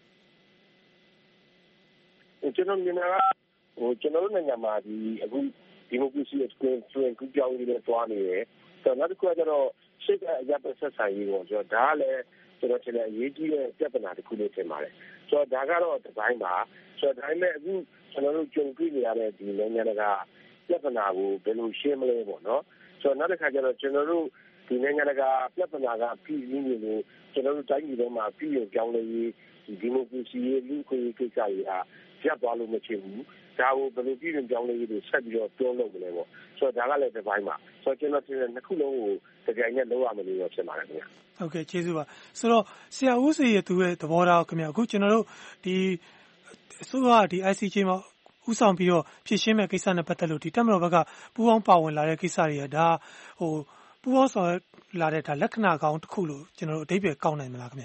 ကျွန်တော်မြင်တာကကျွန်တော်တို့နိုင်ငံမှာဒီအခုဒီမိုကရေစီအသွင်ကူးပြောင်းရေးတွေတွားနေတယ်နောက်တစ်ခုကကျတော့စိတ်အရပတ်ဆက်ဆံရေးပေါ့ဆိုတော့ဒါကလည်းကျွန်တော်ထင်တယ်အရေးကြီးတဲ့ပြဿနာတစ်ခုလို့ထင်ပါတယ်ဆိုတော့ဒါကတော့ဒီပိုင်းပါဆိုတော့ဒါပေမဲ့အခုကျွန်တော်တို့ကြုံတွေ့နေရတဲ့ဒီနိုင်ငံတကာပြဿနာကိုဘယ်လိုရှင်းမလဲပေါ့နော်ဆိုတော့နောက်တစ်ခါကျတော့ကျွန်တော်တို့ဒီနိုင်ငံတကာပြဿနာကပြည်ရင်းနေလို့ကျွန်တော်တို့တိုင်းပြည်ထဲမှာပြည်ရင်ပြောင်းလဲရေးဒီမိုကရေစီရေးလူ့ခွင့်ရေးကိစ္စတွေဟာရပ်သွားလို့မဖြစ်ဘူးဒါကိုဘယ်လိုပြည်ရင်ပြောင်းလဲရေးတွေဆက်ပြီးတော့ပြောလို့မလဲပေါ့ဆိုတော့ဒါကလည်းဒီပိုင်းပါဆိုတော့ကျွန်တော်ထင်တယ်နှစ်ခုလုံးကိုတကယ်နဲ့လုပ်ရမယ်လို့ဖြစ်ပါတယ်ခင်ဗျာဟုတ်ကဲ့ကျေးဇူးပါဆိုတော့ဆရာဦးစီရဲ့သူရဲ့သဘောထားခင်ဗျာအခုကျွန်တော်တို့ဒီအစိုးရဒီ ICJ မှာဥဆောင်ပြီးတော့ဖြည့်ရှင်းမဲ့ကိစ္စနဲ့ပတ်သက်လို့ဒီတက်မတော်ဘက်ကပူးပေါင်းပါဝင်လာတဲ့ကိစ္စတွေကဒါပူးပေါင်းဆောင်လာတဲ့ဒါလက္ခဏာကောင်းတစ်ခုလို့ကျွန်တော်တို့အဓိပ္ပာယ်ကောက်နိုင်မလားခင်ဗျာ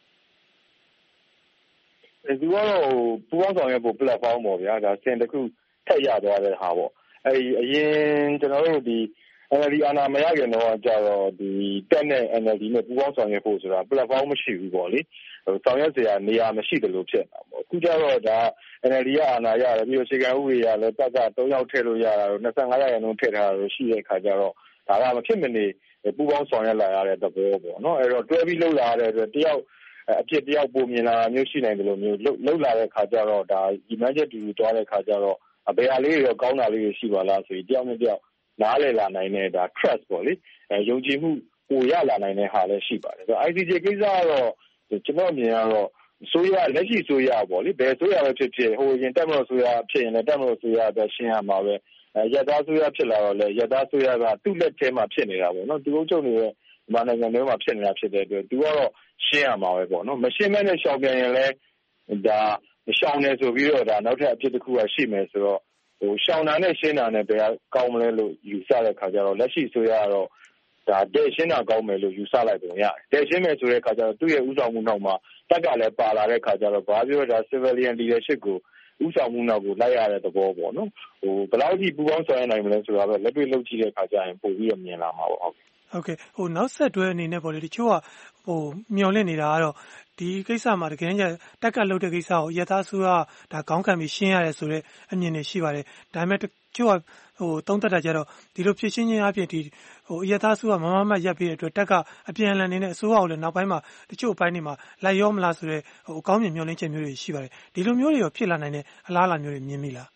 ဒီကတော့ပူးပေါင်းဆောင်ရွက်ဖို့ platform ပေါ့ဗျာဒါစင်တစ်ခုထက်ရသွားတဲ့ဟာပေါ့အရင်ကျွန်တော်တို့ဒီ NLD အာဏာမရခင်တော့ကြတော့ဒီတက်နဲ့ NLD နဲ့ပူးပေါင်းဆောင်ရွက်ဖို့ဆိုတာ platform မရှိဘူးပေါ့လေဆောင်ရွက်စရာနေရာမရှိတယ်လို့ဖြစ်နေတာပေါ့အခုကြတော့ဒါ NLD ကအာဏာရတယ်ပြီးတော့အခြေခံဥပဒေရလည်းတက်က3ယောက်ထည့်လို့ရတာတော့25ရာခိုင်နှုန်းထည့်ထားတာလို့ရှိတဲ့အခါကျတော့ဒါကမဖြစ်မနေပူးပေါင်းဆောင်ရွက်လာရတဲ့သဘောပေါ့နော်အဲ့တော့တွဲပြီးလှုပ်လာရတဲ့အတွက်တယောက်အဖြစ်တယောက်ပုံမြင်လာမျိုးရှိနိုင်တယ်လို့မျိုးလှုပ်လာတဲ့အခါကျတော့ဒါဒီမှန်းချက်တူသွားတဲ့အခါကျတော့ဘယ်ဟာလေးတွေကောင်းတာလေးတွေရှိပါလားဆိုပြီးတယောက်နဲ့တယောက်နားလည်လာနိုင်တဲ့ဒါ trust ပေါ့လေယုံကြည်မှုပိုရလာနိုင်တဲ့ဟာလည်းရှိပါတယ်ဆိုတော့ ICJ ကိစ္စကတော့ကျွန်တော်မြင်ရတော့ဆိုရလက်ရှိဆိုရပေါ့လေဘယ်ဆိုရပဲဖြစ်ဖြစ်ဟိုရင်တက်မလို့ဆိုရဖြစ်ရင်လည်းတက်မလို့ဆိုရပဲရှင်းရမှာပဲရသားဆိုရဖြစ်လာတော့လေရသားဆိုရကသူ့လက်ထဲမှာဖြစ်နေတာပေါ့နော်သူတို့ချုပ်နေတဲ့မြန်မာနိုင်ငံထဲမှာဖြစ်နေတာဖြစ်တဲ့အတွက်သူကတော့ရှင်းရမှာပဲပေါ့နော်မရှင်းမဲနဲ့ရှောင်ပြန်ရင်လည်းဒါရှောင်နေဆိုပြီးတော့ဒါနောက်ထပ်အဖြစ်တစ်ခုကရှိမယ်ဆိုတော့ရှောင်တာနဲ့ရှင်းတာနဲ့ဘယ်ကောင်းမလဲလို့ယူဆတဲ့ခါကျတော့လက်ရှိဆိုရတော့ဒါတဲ့ရှင်းတာကောင်းမယ်လို့ယူဆလိုက်ပုံရတယ်တဲ့ရှင်းမယ်ဆိုတဲ့ခါကျတော့သူ့ရဲ့ဥဆောင်မှုနောက်မှာတက်ကလည်းပါလာတဲ့ခါကျတော့ဘာပြောဒါ civilian leadership ကိုဥဆောင်မှုနောက်ကိုလိုက်ရတဲ့သဘောပေါ့နော်ဘယ်လောက်ထိပူပေါင်းဆောင်ရနိုင်မလဲဆိုတာတော့လက်တွေ့လုပ်ကြည့်တဲ့ခါကျရင်ပို့ပြီးတော့မြင်လာမှာပေါ့ဟုတ်ကဲ့နောက်ဆက်တွဲအနေနဲ့ပေါ့လေတချို့ကမျော်လင့်နေတာကတော့ဒီကိစ္စမှာတကယ်ကြီးတက်ကလှုပ်တဲ့ကိစ္စကိုရသားစုကဒါခေါင်းခံပြီးရှင်းရတယ်ဆိုတော့အမြင်တွေရှိပါတယ်ဒါပေမဲ့တချို့ကသုံးသက်တာကြတော့ဒီလိုဖြစ်ရှင်းခြင်းအပြင်ဒီရသားစုကမမတ်ရပ်ပြီးတဲ့အတွက်တက်ကအပြန်အလှန်နေနဲ့အစိုးရကိုလည်းနောက်ပိုင်းမှာတချို့အပိုင်းတွေမှာလိုက်ရောမလားဆိုတော့အကောင်းမြင်မျှော်လင့်ချက်မျိုးတွေရှိပါတယ်ဒီလိုမျိုးတွေရောဖြစ်လာနိုင်တဲ့အလားအလာမျိုးတွေမြင်မိလား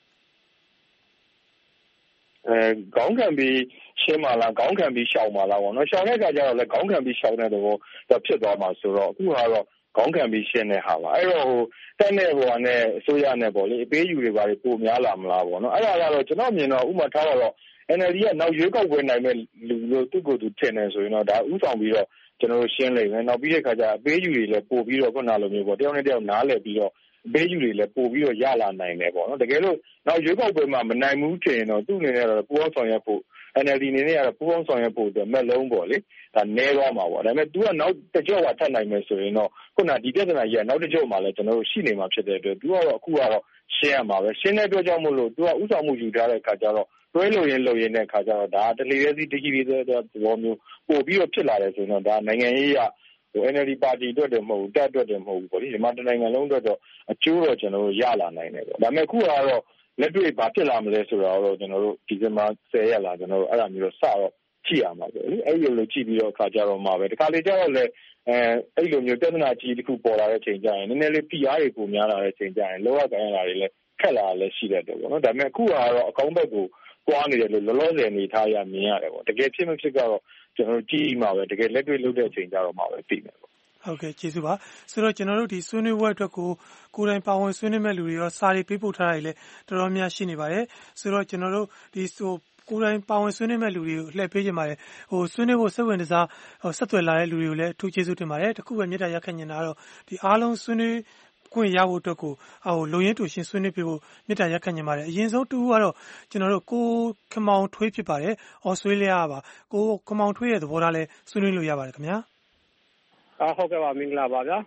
ခေါင်းခံပြီးရှင်းပါလားခေါင်းခံပြီးရှောင်ပါလားပေါ့နော်ရှောင်တဲ့အခါကျတော့လည်းခေါင်းခံပြီးရှောင်တဲ့သဘောဖြစ်သွားမှာဆိုတော့အခုကတော့ခေါင်းခံပြီးရှင်းတဲ့ဟာပါအဲ့တော့တက်တဲ့ဟိုနဲ့အစိုးရနဲ့ပေါ့လေအပေးယူတွေပါပိုများလာမလားပေါ့နော်အဲ့ဒါကတော့ကျွန်တော်မြင်တော့ဥမာထားတော့ NLD ကနောက်ရွေးကောက်ပွဲနိုင်မဲ့လူလို့သူ့ကိုယ်သူထင်နေဆိုရင်တော့ဒါဥဆောင်ပြီးတော့ကျွန်တော်တို့ရှင်းလိုက်မယ်နောက်ပြီးတဲ့အခါကျအပေးယူတွေလည်းပို့ပြီးတော့ခုနလိုမျိုးပေါ့တယောက်နဲ့တယောက်နားလည်ပြီးတော့အပေးယူတွေလည်းပို့ပြီးတော့ရလာနိုင်တယ်ပေါ့နော်တကယ်လို့နောက်ရွေးကောက်ပွဲမှာမနိုင်ဘူးထင်ရင်တော့သူ့အနေနဲ့တော့ပူပေါင်းဆောင်ရွက်ဖို့ NLD အနေနဲ့ကတော့ပူပေါင်းဆောင်ရွက်ဖို့အတွက်မဲ့လုံးပေါ့လေဒါနည်းသွားမှာပေါ့ဒါပေမဲ့ तू ကနောက်တစ်ကြော့ကထပ်နိုင်မယ်ဆိုရင်တော့ခုနဒီပြဿနာကြီးကနောက်တစ်ကြော့မှလည်းကျွန်တော်တို့ရှိနေမှာဖြစ်တဲ့အတွက် तू ကတော့အခုကတော့ရှင်းရမှာပဲရှင်းတဲ့အတွက်ကြောင့်မို့လို့ तू ကဥဆောင်မှုယူထားတဲ့အခါကျတော့တွဲလို့ရင်တဲ့အခါကျတော့ဒါတလေရဲ့စီတကြီးလေးတဲ့သဘောမျိုးပို့ပြီးတော့ဖြစ်လာတယ်ဆိုရင်တော့ဒါနိုင်ငံရေးရNLD ပါတီအတွက်တည်းမဟုတ်ဘူးတက်အတွက်တည်းမဟုတ်ဘူးပေါ့လေဒီမှာတနိုင်ငံလုံးအတွက်တော့အကျိုးတော့ကျွန်တော်တို့ရလာနိုင်တယ်ပေါ့ဒါပေမဲ့အခုကတော့လက်တွေ့ဘာဖြစ်လာမလဲဆိုတာတော့ကျွန်တော်တို့ဒီဇင်ဘာ10ရက်လာကျွန်တော်တို့အဲ့ဒါမျိုးတော့စတော့ကြည့်ရမှာပဲလေအဲ့လိုကြည့်ပြီးတော့အခါကြတော့မှာပဲဒီခါလေးကျတော့လေအဲ့လိုမျိုးပြဿနာကြီးတစ်ခုပေါ်လာတဲ့ချိန်ကျရင်နည်းနည်းလေးဖိအားတွေပုံများလာတဲ့ချိန်ကျရင်လောကကန်ရတာတွေလည်းခက်လာလည်းရှိတတ်တယ်ပေါ့နော်ဒါပေမဲ့အခုကတော့အကောင်းဘက်ကိုပွားနေတယ်လို့လောလောဆယ်အနေထားရမြင်ရတယ်ပေါ့တကယ်ဖြစ်မဖြစ်ကတော့ကျွန်တော်တို့ကြည့်မှာပဲတကယ်လက်တွေ့လုပ်တဲ့အချိန်ကျတော့မှာပဲသိမယ်ပေါ့ဟုတ်ကဲ့ကျေးဇူးပါဆိုတော့ကျွန်တော်တို့ဒီဆွေးနွေးပွဲအတွက်ကိုယ်တိုင်ပါဝင်ဆွေးနွေးမဲ့လူတွေရောစာတွေပေးပို့ထားတာတွေလည်းတော်တော်များရှိနေပါတယ်ဆိုတော့ကျွန်တော်တို့ဒီကိုယ်တိုင်ပါဝင်ဆွေးနွေးမဲ့လူတွေကိုလှည့်ပေးကြပါတယ်ဆွေးနွေးဖို့စိတ်ဝင်စားဆက်သွယ်လာတဲ့လူတွေကိုလည်းအထူးကျေးဇူးတင်ပါတယ်တခုပဲမြတ်တာရက်ခန့်နေတာတော့ဒီအားလုံးဆွေးနွေးခွင့်ရဖို့အတွက်ကိုလုံရင်းတူရှင်ဆွေးနွေးပေးဖို့မြတ်တာရက်ခန့်နေပါတယ်အရင်ဆုံးတူကတော့ကျွန်တော်တို့ကိုခမောင်ထွေးဖြစ်ပါတယ်ဩစတြေးလျပါကိုခမောင်ထွေးရဲ့သဘောထားလဲဆွေးနွေးလို့ရပါတယ်ခင်ဗျာဟုတ်ကဲ့ပါမင်္ဂလာပါဗျာ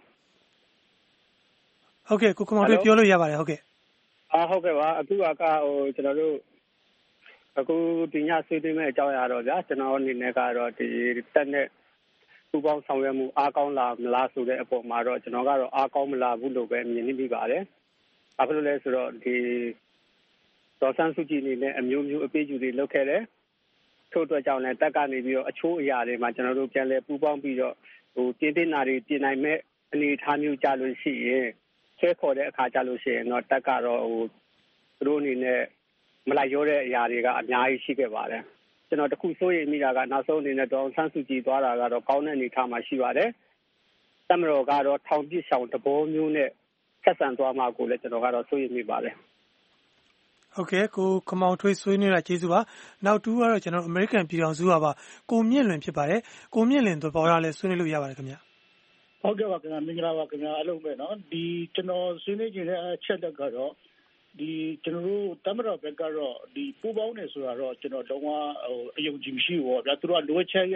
ဟုတ်ကဲ့ကိုခမောင်ထွေးပြောလို့ရပါတယ်ဟုတ်ကဲ့ဟုတ်ကဲ့ပါအခုကကျွန်တော်တို့အခုဒီညဆွေးနွေးမဲ့အကြောင်းအရာတော့ဗျာကျွန်တော်အနေနဲ့ကတော့ဒီတက်နဲ့ပူပေါင်းဆောင်ရွက်မှုအားကောင်းလာမလားဆိုတဲ့အပေါ်မှာတော့ကျွန်တော်ကတော့အားကောင်းမလားဘူးလို့ပဲမြင်နေမိပါတယ်။ဘာဖြစ်လို့လဲဆိုတော့ဒီဒေါ်ဆန်းစုကြည်အနေနဲ့အမျိုးမျိုးအပေးအယူတွေလုပ်ခဲ့တယ်။ထို့အတွက်ကြောင့်လည်းတက်ကနေပြီးတော့အချိုးအရာတွေမှာကျွန်တော်တို့ပြန်လဲပူပေါင်းပြီးတော့တင်းတင်းနာတွေပြင်နိုင်မဲ့အနေအထားမျိုးကြလို့ရှိရင်ဆဲခေါ်တဲ့အခါကြလို့ရှိရင်တော့တက်ကတော့သူတို့အနေနဲ့မလိုက်ရောတဲ့အရာတွေကအများကြီးရှိခဲ့ပါတယ်ကျွန်တော်တခုစိုးရိမ်မိတာကနောက်ဆုံးအနေနဲ့ဒေါ်ဆန်းစုကြည်သွားတာကတော့ကောင်းတဲ့အနေအထားမှာရှိပါတယ်တမတော်ကတော့ထောင်ပစ်ဆောင်တဘောမျိုးနဲ့ဆက်ဆံသွားမှာကိုလည်းကျွန်တော်ကတော့စိုးရိမ်မိပါတယ်ဟုတ်ကဲ့ကိုခမောင်ထွေးဆွေးနွေးတာကျေးဇူးပါနောက်တူကတော့ကျွန်တော်အမေရိကန်ပြည်ထောင်စုကပါကိုမြင့်လွင်ဖြစ်ပါတယ်ကိုမြင့်လွင်သဘောထားလဲဆွေးနွေးလို့ရပါတယ်ခင်ဗျဟုတ်ကဲ့ပါခင်ဗျာမင်္ဂလာပါခင်ဗျာအလုံးပဲเนาะဒီကျွန်တော်ဆွေးနွေးခြင်းတဲ့အချက်လက်ကတော့ဒီကျွန်တော်တို့တမတော်ဘက်ကတော့ဒီပူပေါင်းနေဆိုတာတော့ကျွန်တော်တော့အယုံကြည်မရှိဘူးပေါ့ဗျာသူတို့ကလိုအပ်ချက်ရ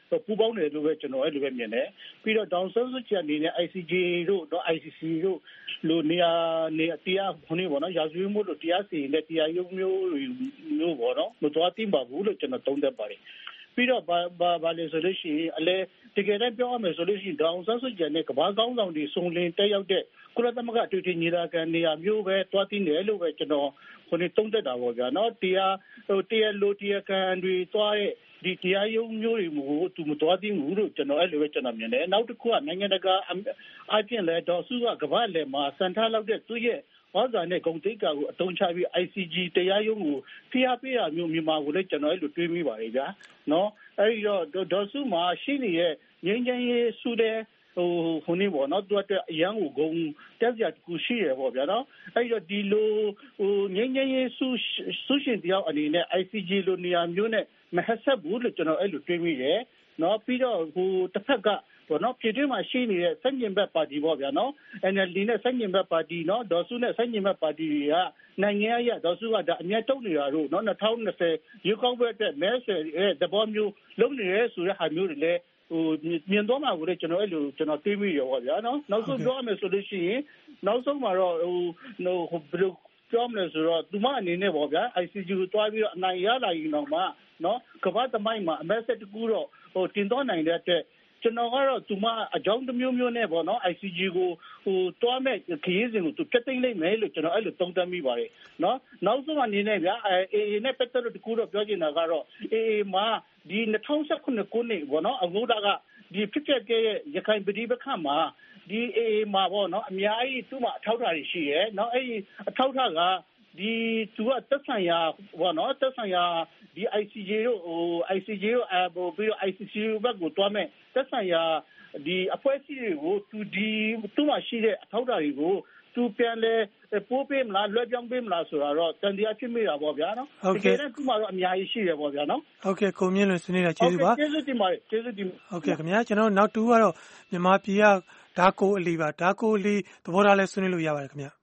ပူးပေါင်းတယ်လို့ပဲကျွန်တော်အဲ့လိုပဲမြင်တယ်ပြီးတော့ဒေါန်ဆန်းစုကြည်အနေနဲ့ ICJ တို့တော့ ICC တို့လိုနေရာတရားခုနေပေါ့နော်ရာဇဝတ်မှုတို့တရားစီရင်တဲ့တရားရုံးမျိုးပေါ့နော်မသွားသိပါဘူးလို့ကျွန်တော်သုံးသပ်ပါတယ်ပြီးတော့ဘာလဲဆိုလို့ရှိရင်အလဲတကယ်တမ်းပြောရမယ်ဆိုလို့ရှိရင်ဒေါန်ဆန်းစုကြည်နဲ့ကမ္ဘာကောင်းဆောင်တွေစုံလင်တက်ရောက်တဲ့ကုလသမဂ္ဂအထွေထွေညီလာခံနေရာမျိုးပဲသွားသိတယ်လို့ပဲကျွန်တော်ခုနေသုံးသပ်တာပေါ့ဗျာနော်တရားလိုတရားခံတွေသွားတဲ့ဒီတရားရုံးမျိုးတွေကိုသူမတော်သေးဘူးလို့ကျွန်တော်အဲ့လိုပဲကျွန်တော်မြင်တယ်နောက်တစ်ခုကနိုင်ငံတကာအပြင်လဲဒေါ်စုကကမ္ဘာလဲမှာစံထားလောက်တဲ့သူ့ရဲ့ဟောစာနဲ့ဂုံတိတ်ကာကိုအတုံးချပြီး ICG တရားရုံးကိုဖိအားပေးတာမျိုးမြန်မာကိုလည်းကျွန်တော်အဲ့လိုတွေးမိပါတယ်ဗျာနော်အဲ့ဒီတော့ဒေါ်စုမှာရှိနေတဲ့ငြိမ်းချမ်းရေးစုတဲ့ခုနေပေါ့နော်သူကအရန်ကိုဂုံတက်ကြကူရှိရပေါ့ဗျာနော်အဲ့တော့ဒီလိုငြိမ်းချမ်းရေးစုရှင်တယောက်အနေနဲ့ ICG လိုနေရာမျိုးနဲ့မဟဆက်ဘူးလို့ကျွန်တော်အဲ့လိုတွေးမိတယ်နော်ပြီးတော့တစ်ဖက်ကပေါ့နော်ပြည်တွင်းမှာရှိနေတဲ့စက်ညင်ဘက်ပါတီပေါ့ဗျာနော် NLD နဲ့စက်ညင်ဘက်ပါတီနော်ဒေါ်စုနဲ့စက်ညင်ဘက်ပါတီတွေကနိုင်ငံရေးဒေါ်စုကဒါအမြတ်တုံးနေတာတို့နော်2020ရွေးကောက်ပွဲအတွက်မဲဆွယ်တဲ့သဘောမျိုးလုပ်နေရဲဆိုတဲ့ဟာမျိုးတွေလည်းမြင်တော့မှာကိုလည်းကျွန်တော်အဲ့လိုကျွန်တော်သိမိရပါဗျာနော်နောက်ဆုံးပြောရမယ်ဆိုလို့ရှိရင်နောက်ဆုံးမှာတော့ဘယ်လိုပြောမလဲဆိုတော့သူမအနေနဲ့ပေါ့ဗျာ ICG ကိုတွားပြီးတော့အနိုင်ရလာရင်တော့မှနော်ကမ္ဘာသမိုင်းမှာအမက်ဆက်တကူတော့တင်တော့နိုင်တဲ့အတွက်ကျွန်တော်ကတော့သူမအကြောင်းတစ်မျိုးမျိုးနဲ့ပေါ့နော် ICG ကိုတွားမဲ့ခရီးစဉ်ကိုသူပြတ်သိမ့်လိုက်မယ်လို့ကျွန်တော်အဲ့လိုသုံးသပ်မိပါတယ်နော်နောက်ဆုံးအနေနဲ့ဗျာ AA နဲ့ပတ်သက်လို့တကူတော့ပြောချင်တာကတော့ AA မှာဒီ2019ခုနှစ်ပေါ့နော်အခုကဒီဖြစ်ခဲ့တဲ့ရခိုင်ပြည်ပခန့်မှာဒီ AA မှာပေါ့နော်အများကြီးသူ့မှာအထောက်အထားတွေရှိရဲနော်အဲ့ဒီအထောက်အထားကဒီသူကသက်ဆိုင်ရာပေါ့နော်သက်ဆိုင်ရာဒီ ICJ တို့ICJ တို့ပြီးတော့ ICC ဘက်ကိုတွားမဲ့သက်ဆိုင်ရာဒီအဖွဲ့အစည်းတွေကိုသူ့မှာရှိတဲ့အထောက်အထားတွေကိုသူပြန်လဲပိုးပေးမလားလွှဲပြောင်းပေးမလားဆိုတာတော့တန်တရားဖြစ်မိတာပေါ့ဗျာနော်တကယ်တော့သူ့မှာတော့အများကြီးရှိတယ်ပေါ့ဗျာနော်ဟုတ်ကဲ့ကိုမြင့်လွင်ဆွေးနွေးတာကျေးဇူးပါကျေးဇူးတင်ပါတယ်ကျေးဇူးတင်ဟုတ်ကဲ့ခင်ဗျာကျွန်တော်နောက်တူကတော့မြန်မာပြည်ကဓာကိုအလီပါဓာကိုအလီသဘောထားလဲဆွေးနွေးလို့ရပါတယ်ခင်ဗျာ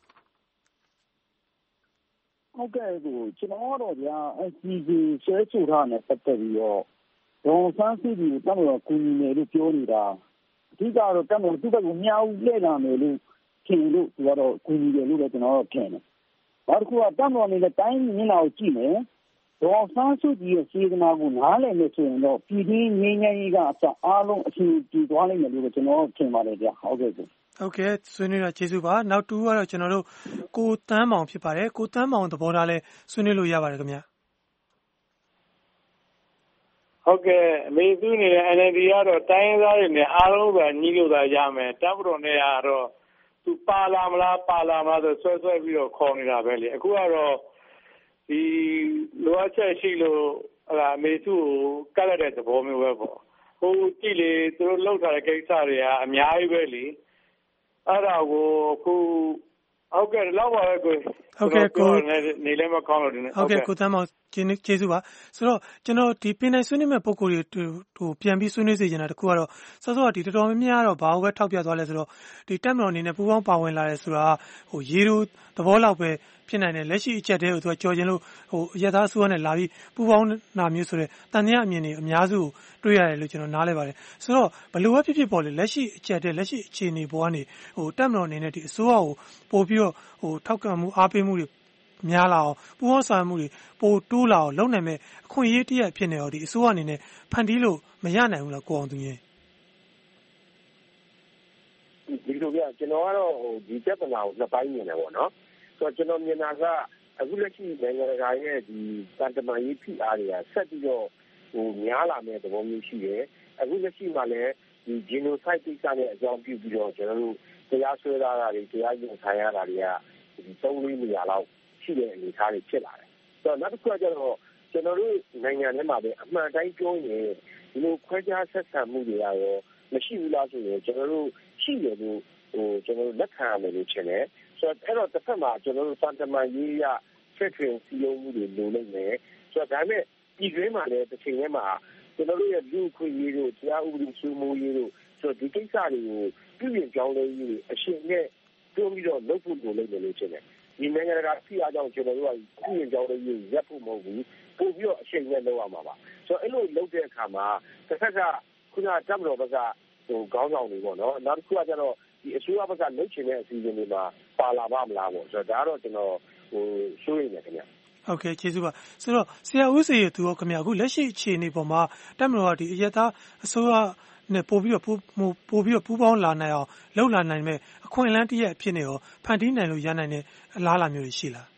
ဟုတ်ကဲ့ကျွန်တော်တော့ဗျာ ICJ ဆွဲဆိုထားတဲ့ပတ်သက်ပြီးတော့ဒေါ်ဆန်းစုကြည်ကိုတမန်တော်ကူညီမယ်လို့ပြောနေတာအဓိကတော့တမန်တော်သူ့ဘက်ကိုမြောက်လှည့်လာမယ်လို့ခင်လို့သူကတော့ကူညီတယ်လို့ပဲကျွန်တော်တို့ထင်တယ်။နောက်တစ်ခုကတမန်တော်အနေနဲ့တိုင်းမျက်နှာကိုကြည့်မယ်ဒေါ်ဆန်းစုကြည်ရဲ့စေတနာကိုနားလည်မယ်ဆိုရင်တော့ပြည်တွင်းငြိမ်းချမ်းရေးကအစအားလုံးအချိန်ကြည့်သွားနိုင်တယ်လို့ကျွန်တော်ထင်ပါတယ်ဗျာဟုတ်ကဲ့ဟုတ်ကဲ့ဆွေးနွေးတာကျေးဇူးပါနောက်တူကတော့ကျွန်တော်တို့ကိုတန်းမောင်ဖြစ်ပါတယ်ကိုတန်းမောင်သဘောထားလဲဆွေးနွေးလို့ရပါတယ်ခင်ဗျာဟုတ်ကဲ့အမေသူနေ NLD ကတော့တိုင်းသားတွေနဲ့အားလုံးပဲညီလို့သာရမယ်တပ်မတော်နဲ့ကတော့သူပါလာမလားဆိုဆွဲပြီးတော့ခေါ်နေတာပဲလေအခုကတော့ဒီလိုအပ်ချက်ရှိလို့အမေသူကိုကတ်လိုက်တဲ့သဘောမျိုးပဲပေါ့ဟိုကြည့်လေသူတို့လောက်ထားတဲ့ကိစ္စတွေကအများကြီးပဲလေအဲ့ဒါကိုအခုဟုတ်ကဲ့လောက်ပါပဲကိုဟုတ်ကဲ့ကိုနေလည်းမကောင်းလို့ဒီနေ့ဟုတ်ကဲ့ကိုတန်းမောင်ကျေးဇူးပါဆိုတော့ကျွန်တော်ဒီပင်နိုင်ဆွေးနွေးမဲ့ပုံကိုယ်တွေပြန်ပြီးဆွေးနွေးစေချင်တာတခုကတော့စောစောကဒီတော်တော်များများတော့ဘာလို့ပဲထောက်ပြသွားလဲဆိုတော့ဒီတက်မတော်အနေနဲ့ပူပေါင်းပါဝင်လာတယ်ဆိုတာရေတို့သဘောလောက်ပဲဖြစ်နိုင်တယ်လက်ရှိအချက်တည်းကိုသူကကြော်ကျင်လို့ရသားအစိုးရနဲ့လာပြီးပူပေါင်းနာမျိုးဆိုတဲ့တန်တရားအမြင်တွေအများစုကိုတွေ့ရတယ်လို့ကျွန်တော်နားလဲပါတယ်ဆိုတော့ဘလို့ပဲဖြစ်ပေါ်လေလက်ရှိအချက်တည်းလက်ရှိအခြေအနေပေါ်ကနေတက်မတော်အနေနဲ့ဒီအစိုးရကိုပို့ပြီးတော့ထောက်ကံမှုအားပေးမှုတွေများလာအောင်ပူပေါင်းဆောင်မှုတွေပိုတိုးလာအောင်လုပ်နိုင်မဲ့အခွင့်အရေးတရက်ဖြစ်နေတော့ဒီအစိုးရအနေနဲ့ဖန်တီးလို့မရနိုင်ဘူးလားကိုအောင်သူကြီးဒီလိုပြကျွန်တော်ကတော့ဒီပြဿနာကိုနှစ်ပိုင်းမြင်တယ်ပေါ့နော်ဆိုတော့ကျွန်တော်မြင်တာကအခုလက်ရှိနိုင်ငံတကာရဲ့ဒီတန်တမာရေးဖိအားတွေကဆက်ပြီးတော့များလာမဲ့သဘောမျိုးရှိတယ်အခုလက်ရှိမှာလည်းဒီ genocide ကိစ္စနဲ့အကြောင်းပြုပြီးတော့ကျွန်တော်တို့တရားစွဲတာတွေတရားရင်ဆိုင်ရတာတွေကဒီ3-4 နေရာလောက်ရှိတဲ့အနေအထားတွေဖြစ်လာတယ်ဆိုတော့နောက်တစ်ခုကကျတော့ကျွန်တော်တို့နိုင်ငံထဲမှာပဲအမှန်တိုင်းပြောရင်ဒီလိုခွဲခြားဆက်ဆံမှုတွေရောမရှိဘူးလားဆိုရင်ကျွန်တော်တို့ရှိတယ်လို့ကျွန်တော်တို့လက်ခံရမယ်လို့ထင်တယ်ဆိုတော့အဲ့တော့တစ်ဖက်မှာကျွန်တော်တို့စံတမန်ရေးရဆက်ထွင်စည်းရုံးမှုတွေလိုနေတယ်ဆိုတော့ဒါပေမဲ့ဒီတွင်းမှာလည်းတစ်ချိန်တည်းမှာကျွန်တော်တို့ရဲ့လူ့ခွင့်ရေးတို့တရားဥပဒေစိုးမိုးရေးတို့ဆိုတော့ဒီကိစ္စတွေကိုပြည်ပြင်ကြောင်းလဲရေးအရှင်နဲ့တွန်းပြီးတော့လုပ်ဖို့လိုနေတယ်လို့ထင်တယ်ဒီနိုင်ငံတကာဖိအားကြောင့်ကျွန်တော်တို့ကပြည်ပြင်ကြောင်းလဲရေးရပ်ဖို့မဟုတ်ဘူးပို့ပြီးတော့အချိန်နဲ့လုပ်ရမှာပါဆိုတော့အဲ့လိုလုပ်တဲ့အခါမှာတစ်ခါကခုနတပ်မတော်ဘက်ကခေါင်းဆောင်တွေပေါ့နော်နောက်တစ်ခုကကျတော့ဒီအစိုးရဘက်ကလုပ်ချင်တဲ့အစီအစဉ်တွေမှာပါလာပါမလားပေါ့ဆိုတော့ဒါကတော့ကျွန်တော်စိုးရိမ်နေခင်ဗျဟုတ်ကဲ့ကျေးဇူးပါဆိုတော့ဆရာဦးစေရသူရောခင်ဗျာအခုလက်ရှိအခြေအနေပေါ်မှာတပ်မတော်ကဒီအရက်သားအစိုးရနဲ့ပို့ပြီးတော့ပူးပေါင်းလာနိုင်အောင်လှုပ်လာနိုင်မဲ့အခွင့်အလမ်းတစ်ရပ်အဖြစ်နဲ့ရောဖန်တီးနိုင်လို့ရနိုင်တဲ့အလားအလာမျိုးရှိလား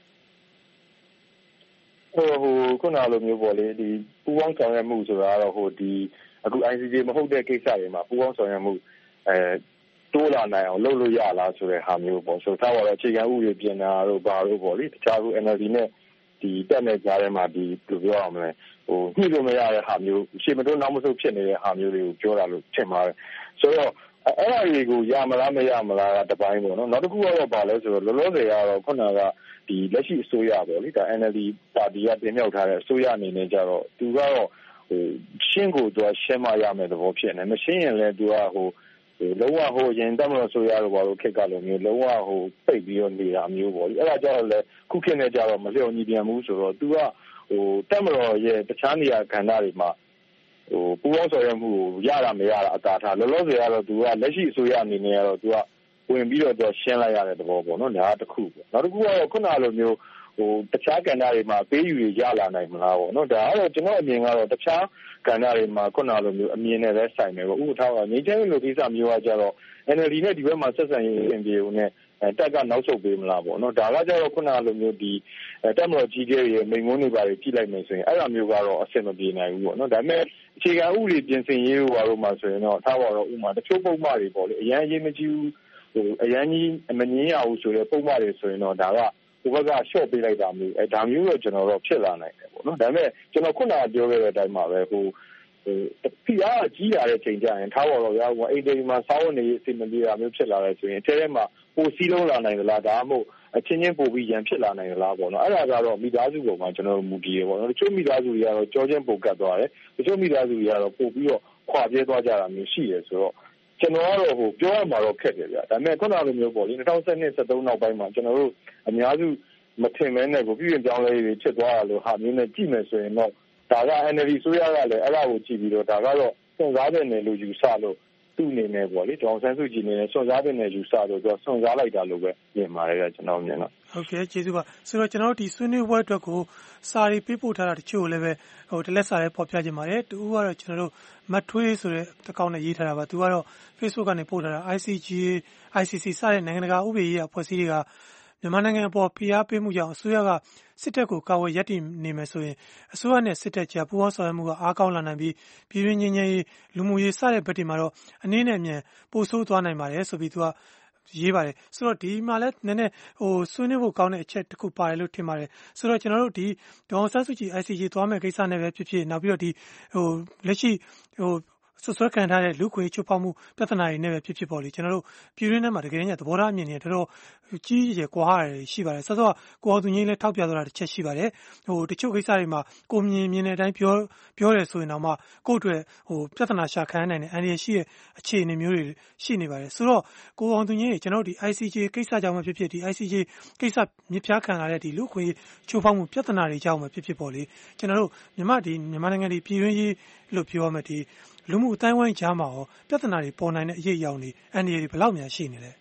ခုနလိုမျိုးပေါ့လေဒီပူးပေါင်းဆောင်ရွက်မှုဆိုတာကတော့ဒီအခု ICJ မဟုတ်တဲ့ကိစ္စတွေမှာပူးပေါင်းဆောင်ရွက်မှုတိုးလာနိုင်အောင်လုပ်လို့ရလားဆိုတဲ့ဟာမျိုးပေါ့ဆိုတော့အခြေခံဥပဒေပြင်တာတို့ဘာလို့ပေါ့လေတခြား NLD နဲ့ဒီတက်နေကြတဲ့မှာဒီဘယ်လိုပြောအောင်မလဲညှိလို့မရတဲ့ဟာမျိုးရှေ့မတိုးနောက်မဆုတ်ဖြစ်နေတဲ့ဟာမျိုးတွေကိုပြောတာလို့ထင်ပါတယ်ဆိုတော့အဲ့ဒါတွေကိုရမလားမရမလားကတပိုင်းပေါ့နော်နောက်တစ်ခုကတော့ဘာလဲဆိုတော့လောလောဆယ်ကတော့ခုနကဒီလက်ရှိအစိုးရပေါ့လေဒါ NLD ပါတီကတင်မြှောက်ထားတဲ့အစိုးရအနေနဲ့ကြတော့သူကတော့ရှင်းကိုသူကရှင်းမရမယ်သဘောဖြစ်နေမရှင်းရင်လည်းသူကလုံးဝရင်တက်မလို့ဆိုရတော့ဘာလို့ခက်ကလိုမျိုးလုံးဝပိတ်ပြီးတော့နေတာမျိုးပေါ့လေအဲ့ဒါကြတော့လေခုခေတ်နဲ့ကြတော့မလျော်ညီပြန်ဘူးဆိုတော့သူကတက်မလို့ရဲ့တခြားနေရာခန္ဓာတွေမှာပူပေါင်းဆောင်ရွက်မှုကိုရတာမရတာအသာထားလောလောဆယ်ကတော့သူကလက်ရှိအစိုးရအနေနဲ့ကတော့သူကဝင်ပြီးတော့သူရှင်းလိုက်ရတဲ့သဘောပေါ့နော်ဒါကတစ်ခုပေါ့နောက်တစ်ခုကတော့ခုနလိုမျိုးတခြားကဏ္ဍတွေမှာပေးယူရလာနိုင်မလားပေါ့နော်ဒါကတော့ကျွန်တော်အမြင်ကတော့တခြားကဏ္ဍတွေမှာခုနလိုမျိုးအမြင်နဲ့ပဲဆိုင်တယ်ပေါ့ဥပထားကငြိမ်းချမ်းရေးလိုကိစ္စမျိုးကကြတော့ NLD နဲ့ဒီဘက်မှာဆက်ဆံရေးအင်ပီယိုနဲ့တက်ကနောက်ဆုတ်ပေးမလားပေါ့နော်ဒါကကြတော့ခုနလိုမျိုးဒီတက်မတော်ကြီးကြီးရဲ့မိန်ငုံးတွေပါကြည့်လိုက်မယ်ဆိုရင်အဲ့လိုမျိုးကတော့အဆင်မပြေနိုင်ဘူးပေါ့နော်ဒါပေမဲ့အခြေခံဥပဒေပြင်ဆင်ရေးဟိုပါတော့မှဆိုရင်တော့ထားပါတော့ဥမာတချို့ပုံမှန်တွေပေါ့လေအရင်အရေးမကြီးဘူးအရင်ကြီးမငင်းရဘူးဆိုတဲ့ပုံမှန်တွေဆိုရင်တော့ဒါကဟိုဘက်ကရှော့ပေးလိုက်တာမျိုးဒါမျိုးတော့ကျွန်တော်တော့ဖြစ်လာနိုင်တယ်ပေါ့နော်ဒါပေမဲ့ကျွန်တော်ခုနကပြောခဲ့တဲ့အတိုင်းမှာပဲဖိအားကြီးလာတဲ့ချိန်ကျရင်ထားပါတော့ဗျာအိမ်တိမ်မှာစောင်းနေအစီမပြေတာမျိုးဖြစ်လာတယ်ဆိုရင်အဲထဲမှာပိုစီးလုံးလာနိုင်သလားဒါမှမဟုတ်အချင်းချင်းပို့ပြီးရန်ဖြစ်လာနိုင်သလားပေါ့နော်အဲ့ဒါကတော့မိသားစုပေါ်မှာကျွန်တော်တို့မူတည်ရပေါ့နော်တချို့မိသားစုတွေကတော့ကြောချင်းပို့ကတ်သွားတယ်တချို့မိသားစုတွေကတော့ပို့ပြီးတော့ခွာပြဲသွားကြတာမျိုးရှိတယ်ဆိုတော့ကျွန်တော်ကတော့ပြောရမှာတော့ခက်တယ်ဗျာဒါပေမဲ့ခုနလိုမျိုးပေါ့လေ2012-13နောက်ပိုင်းမှာကျွန်တော်တို့အများစုမထင်မဲနဲ့ကိုပြည်ပြောင်းလဲရေးဖြစ်သွားတာလို့ဟာမျိုးနဲ့ကြည့်မယ်ဆိုရင်တော့ဒါက NLD ဆိုရကလည်းအဲ့ဒါကိုကြည့်ပြီးတော့ဒါကတော့စွန့်စားတဲ့နယ်လို့ယူဆလို့သူ့အနေနဲ့ပေါ့လေဒေါန်ဆန်းစုကြည်အနေနဲ့စွန့်စားတဲ့နယ်ယူဆလို့သူကစွန့်စားလိုက်တာလို့ပဲမြင်ပါတယ်ကျွန်တော်မြင်တော့ဟုတ်ကဲ့ကျေးဇူးပါဆိုတော့ကျွန်တော်တို့ဒီဆွေးနွေးပွဲအတွက်ကိုစာရီပေးပို့ထားတာတချို့လည်းပဲတလက်စာလေးပေါ်ပြခြင်းပါတယ်တူကတော့ကျွန်တော်တို့မတ်ထွေးဆိုတဲ့တကောင်းနဲ့ရေးထားတာပါသူကတော့ Facebook ကနေပို့ထားတာ ICJ ICC စတဲ့နိုင်ငံတကာဥပဒေရေးအဖွဲ့အစည်းတွေကမြန်မာနိုင်ငံအပေါ်ဖိအားပေးမှုကြောင့်အစိုးရကစစ်တပ်ကိုကာဝယ်ရပ်တည်နေမယ်ဆိုရင်အစိုးရနဲ့စစ်တပ်ကြားပူးပေါင်းဆောင်ရွက်မှုကအားကောင်းလာနိုင်ပြီးပြည်တွင်းငြိမ်းချမ်းရေးလူမှုရေးစတဲ့ဘက်တွေမှာတော့အနည်းနဲ့အမြန်ပိုဆိုးသွားနိုင်ပါတယ်ဆိုပြီးသူကရေးပါတယ်ဆိုတော့ဒီမှာလည်းနည်းနည်းဆွေးနွေးဖို့ကောင်းတဲ့အချက်တစ်ခုပါတယ်လို့ထင်ပါတယ်ဆိုတော့ကျွန်တော်တို့ဒီဒေါန်ဆန်းစုကြည် ICJ သွားမယ့်ကိစ္စနဲ့ပဲဖြစ်ဖြစ်နောက်ပြီးတော့ဒီလက်ရှိဆွဆွဲခံထားတဲ့လူခွေချိုးဖောက်မှုပြဿနာတွေနဲ့ပဲဖြစ်ဖြစ်ပေါ့လေကျွန်တော်တို့ပြည်တွင်းထဲမှာတကယ်တမ်းသဘောထားအမြင်တွေတော်တော်ကြီးကြီးကွာဟရတယ်ရှိပါတယ်ဆက်စောကိုအောင်သူငိမ့်လည်းထောက်ပြသွားတာတစ်ချက်ရှိပါတယ်တချို့ကိစ္စတွေမှာကိုမြင်တဲ့အတိုင်းပြောတယ်ဆိုရင်တော့မှကိုယ့်အတွက်ပြဿနာရှာခံနိုင်တဲ့အန္တရာယ်ရှိတဲ့အခြေအနေမျိုးတွေရှိနေပါတယ်ဆိုတော့ကိုအောင်သူငိမ့်ကျွန်တော်တို့ဒီ ICJ ကိစ္စကြောင့်မှဖြစ်ဖြစ်ဒီ ICJ ကိစ္စမြစ်ဖျားခံလာတဲ့ဒီလူခွေချိုးဖောက်မှုပြဿနာတွေကြောင့်မှဖြစ်ဖြစ်ပေါ့လေကျွန်တော်တို့မြန်မာနိုင်ငံဒီပြည်တွင်းရေးလို့ပြောရမယ်ဒီလူမှုအတိုင်းဝိုင်းကြားမှာရောပြဿနာတွေပေါ်နိုင်တဲ့အရေးအယောင်တွေအန္တရာယ်တွေဘယ်လောက်များရှိနေလဲ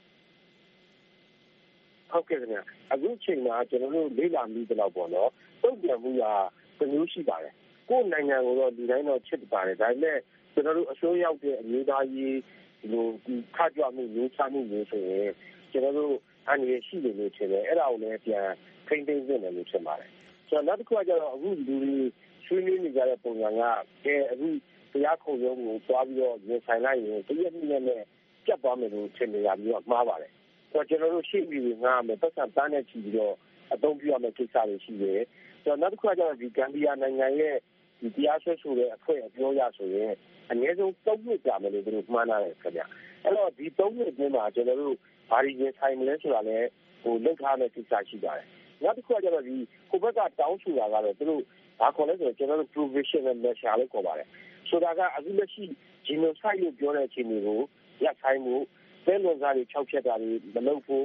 ဟုတ်ကဲ့ခင်ဗျအခုချိန်မှာကျွန်တော်တို့လေးလာမိတော့ပေါ့နော်တုံ့ပြန်မှုကတစ်မျိုးရှိပါတယ်ကိုယ်နိုင်ငံကိုတော့ဒီတိုင်းတော့ချစ်ပါတယ်ဒါပေမဲ့ကျွန်တော်တို့အစိုးရရောက်တဲ့အမျိုးသားရေးဒီလိုခါကြွမှုမျိုးချမှုမျိုးဆိုရင်ကျွန်တော်တို့အန္တရာယ်ရှိနေလို့ထင်တယ်အဲ့ဒါကိုလည်းပြန်ထိမ့်သိမ်းနေတယ်လို့ထင်ပါတယ်ဆိုတော့နောက်တစ်ခုကကျတော့အခုလူတွေဆွေးနွေးနေကြတဲ့ပုံစံကအခုတရားခုံရုံးကိုသွားပြီးတော့ရင်ဆိုင်လိုက်ရင်တရက်နှစ်နဲ့ပြတ်သွားမယ်လို့ထင်နေတာမျိုးကမှားပါတယ်။ဆိုတော့ကျွန်တော်တို့ရှေ့ပြီးငါမယ်ပတ်စံတန်းနဲ့ချီပြီးတော့အသုံးပြုရမယ့်ကိစ္စတွေရှိတယ်။ဆိုတော့နောက်တစ်ခုကကျတော့ဒီဂမ်ဘီယာနိုင်ငံရဲ့ဒီတရားစွဲဆိုတဲ့အဖွဲ့အပြောရဆိုရင်အနည်းဆုံး3နှစ်ကြာမယ်လို့သူတို့မှန်းထားတယ်ခင်ဗျ။အဲ့တော့ဒီ3နှစ်အတွင်းမှာကျွန်တော်တို့ဘာတွေရင်ဆိုင်မလဲဆိုတာလည်းလုပ်ထားတဲ့ကိစ္စရှိပါတယ်။နောက်တစ်ခုကကျတော့ဒီကိုဘက်ကတောင်းဆိုတာကတော့သူတို့ဘာခေါ်လဲဆိုတော့ကျွန်တော်တို့ provisional measure လို့ခေါ်ပါတယ်ဆိုတာကအခုလက်ရှိ genocide လို့ပြောတဲ့အခြေအနေကိုရပ်ဆိုင်မှုပဲလွန်စားတွေ၆ဖြတ်တာတွေမလုပ်ဖို့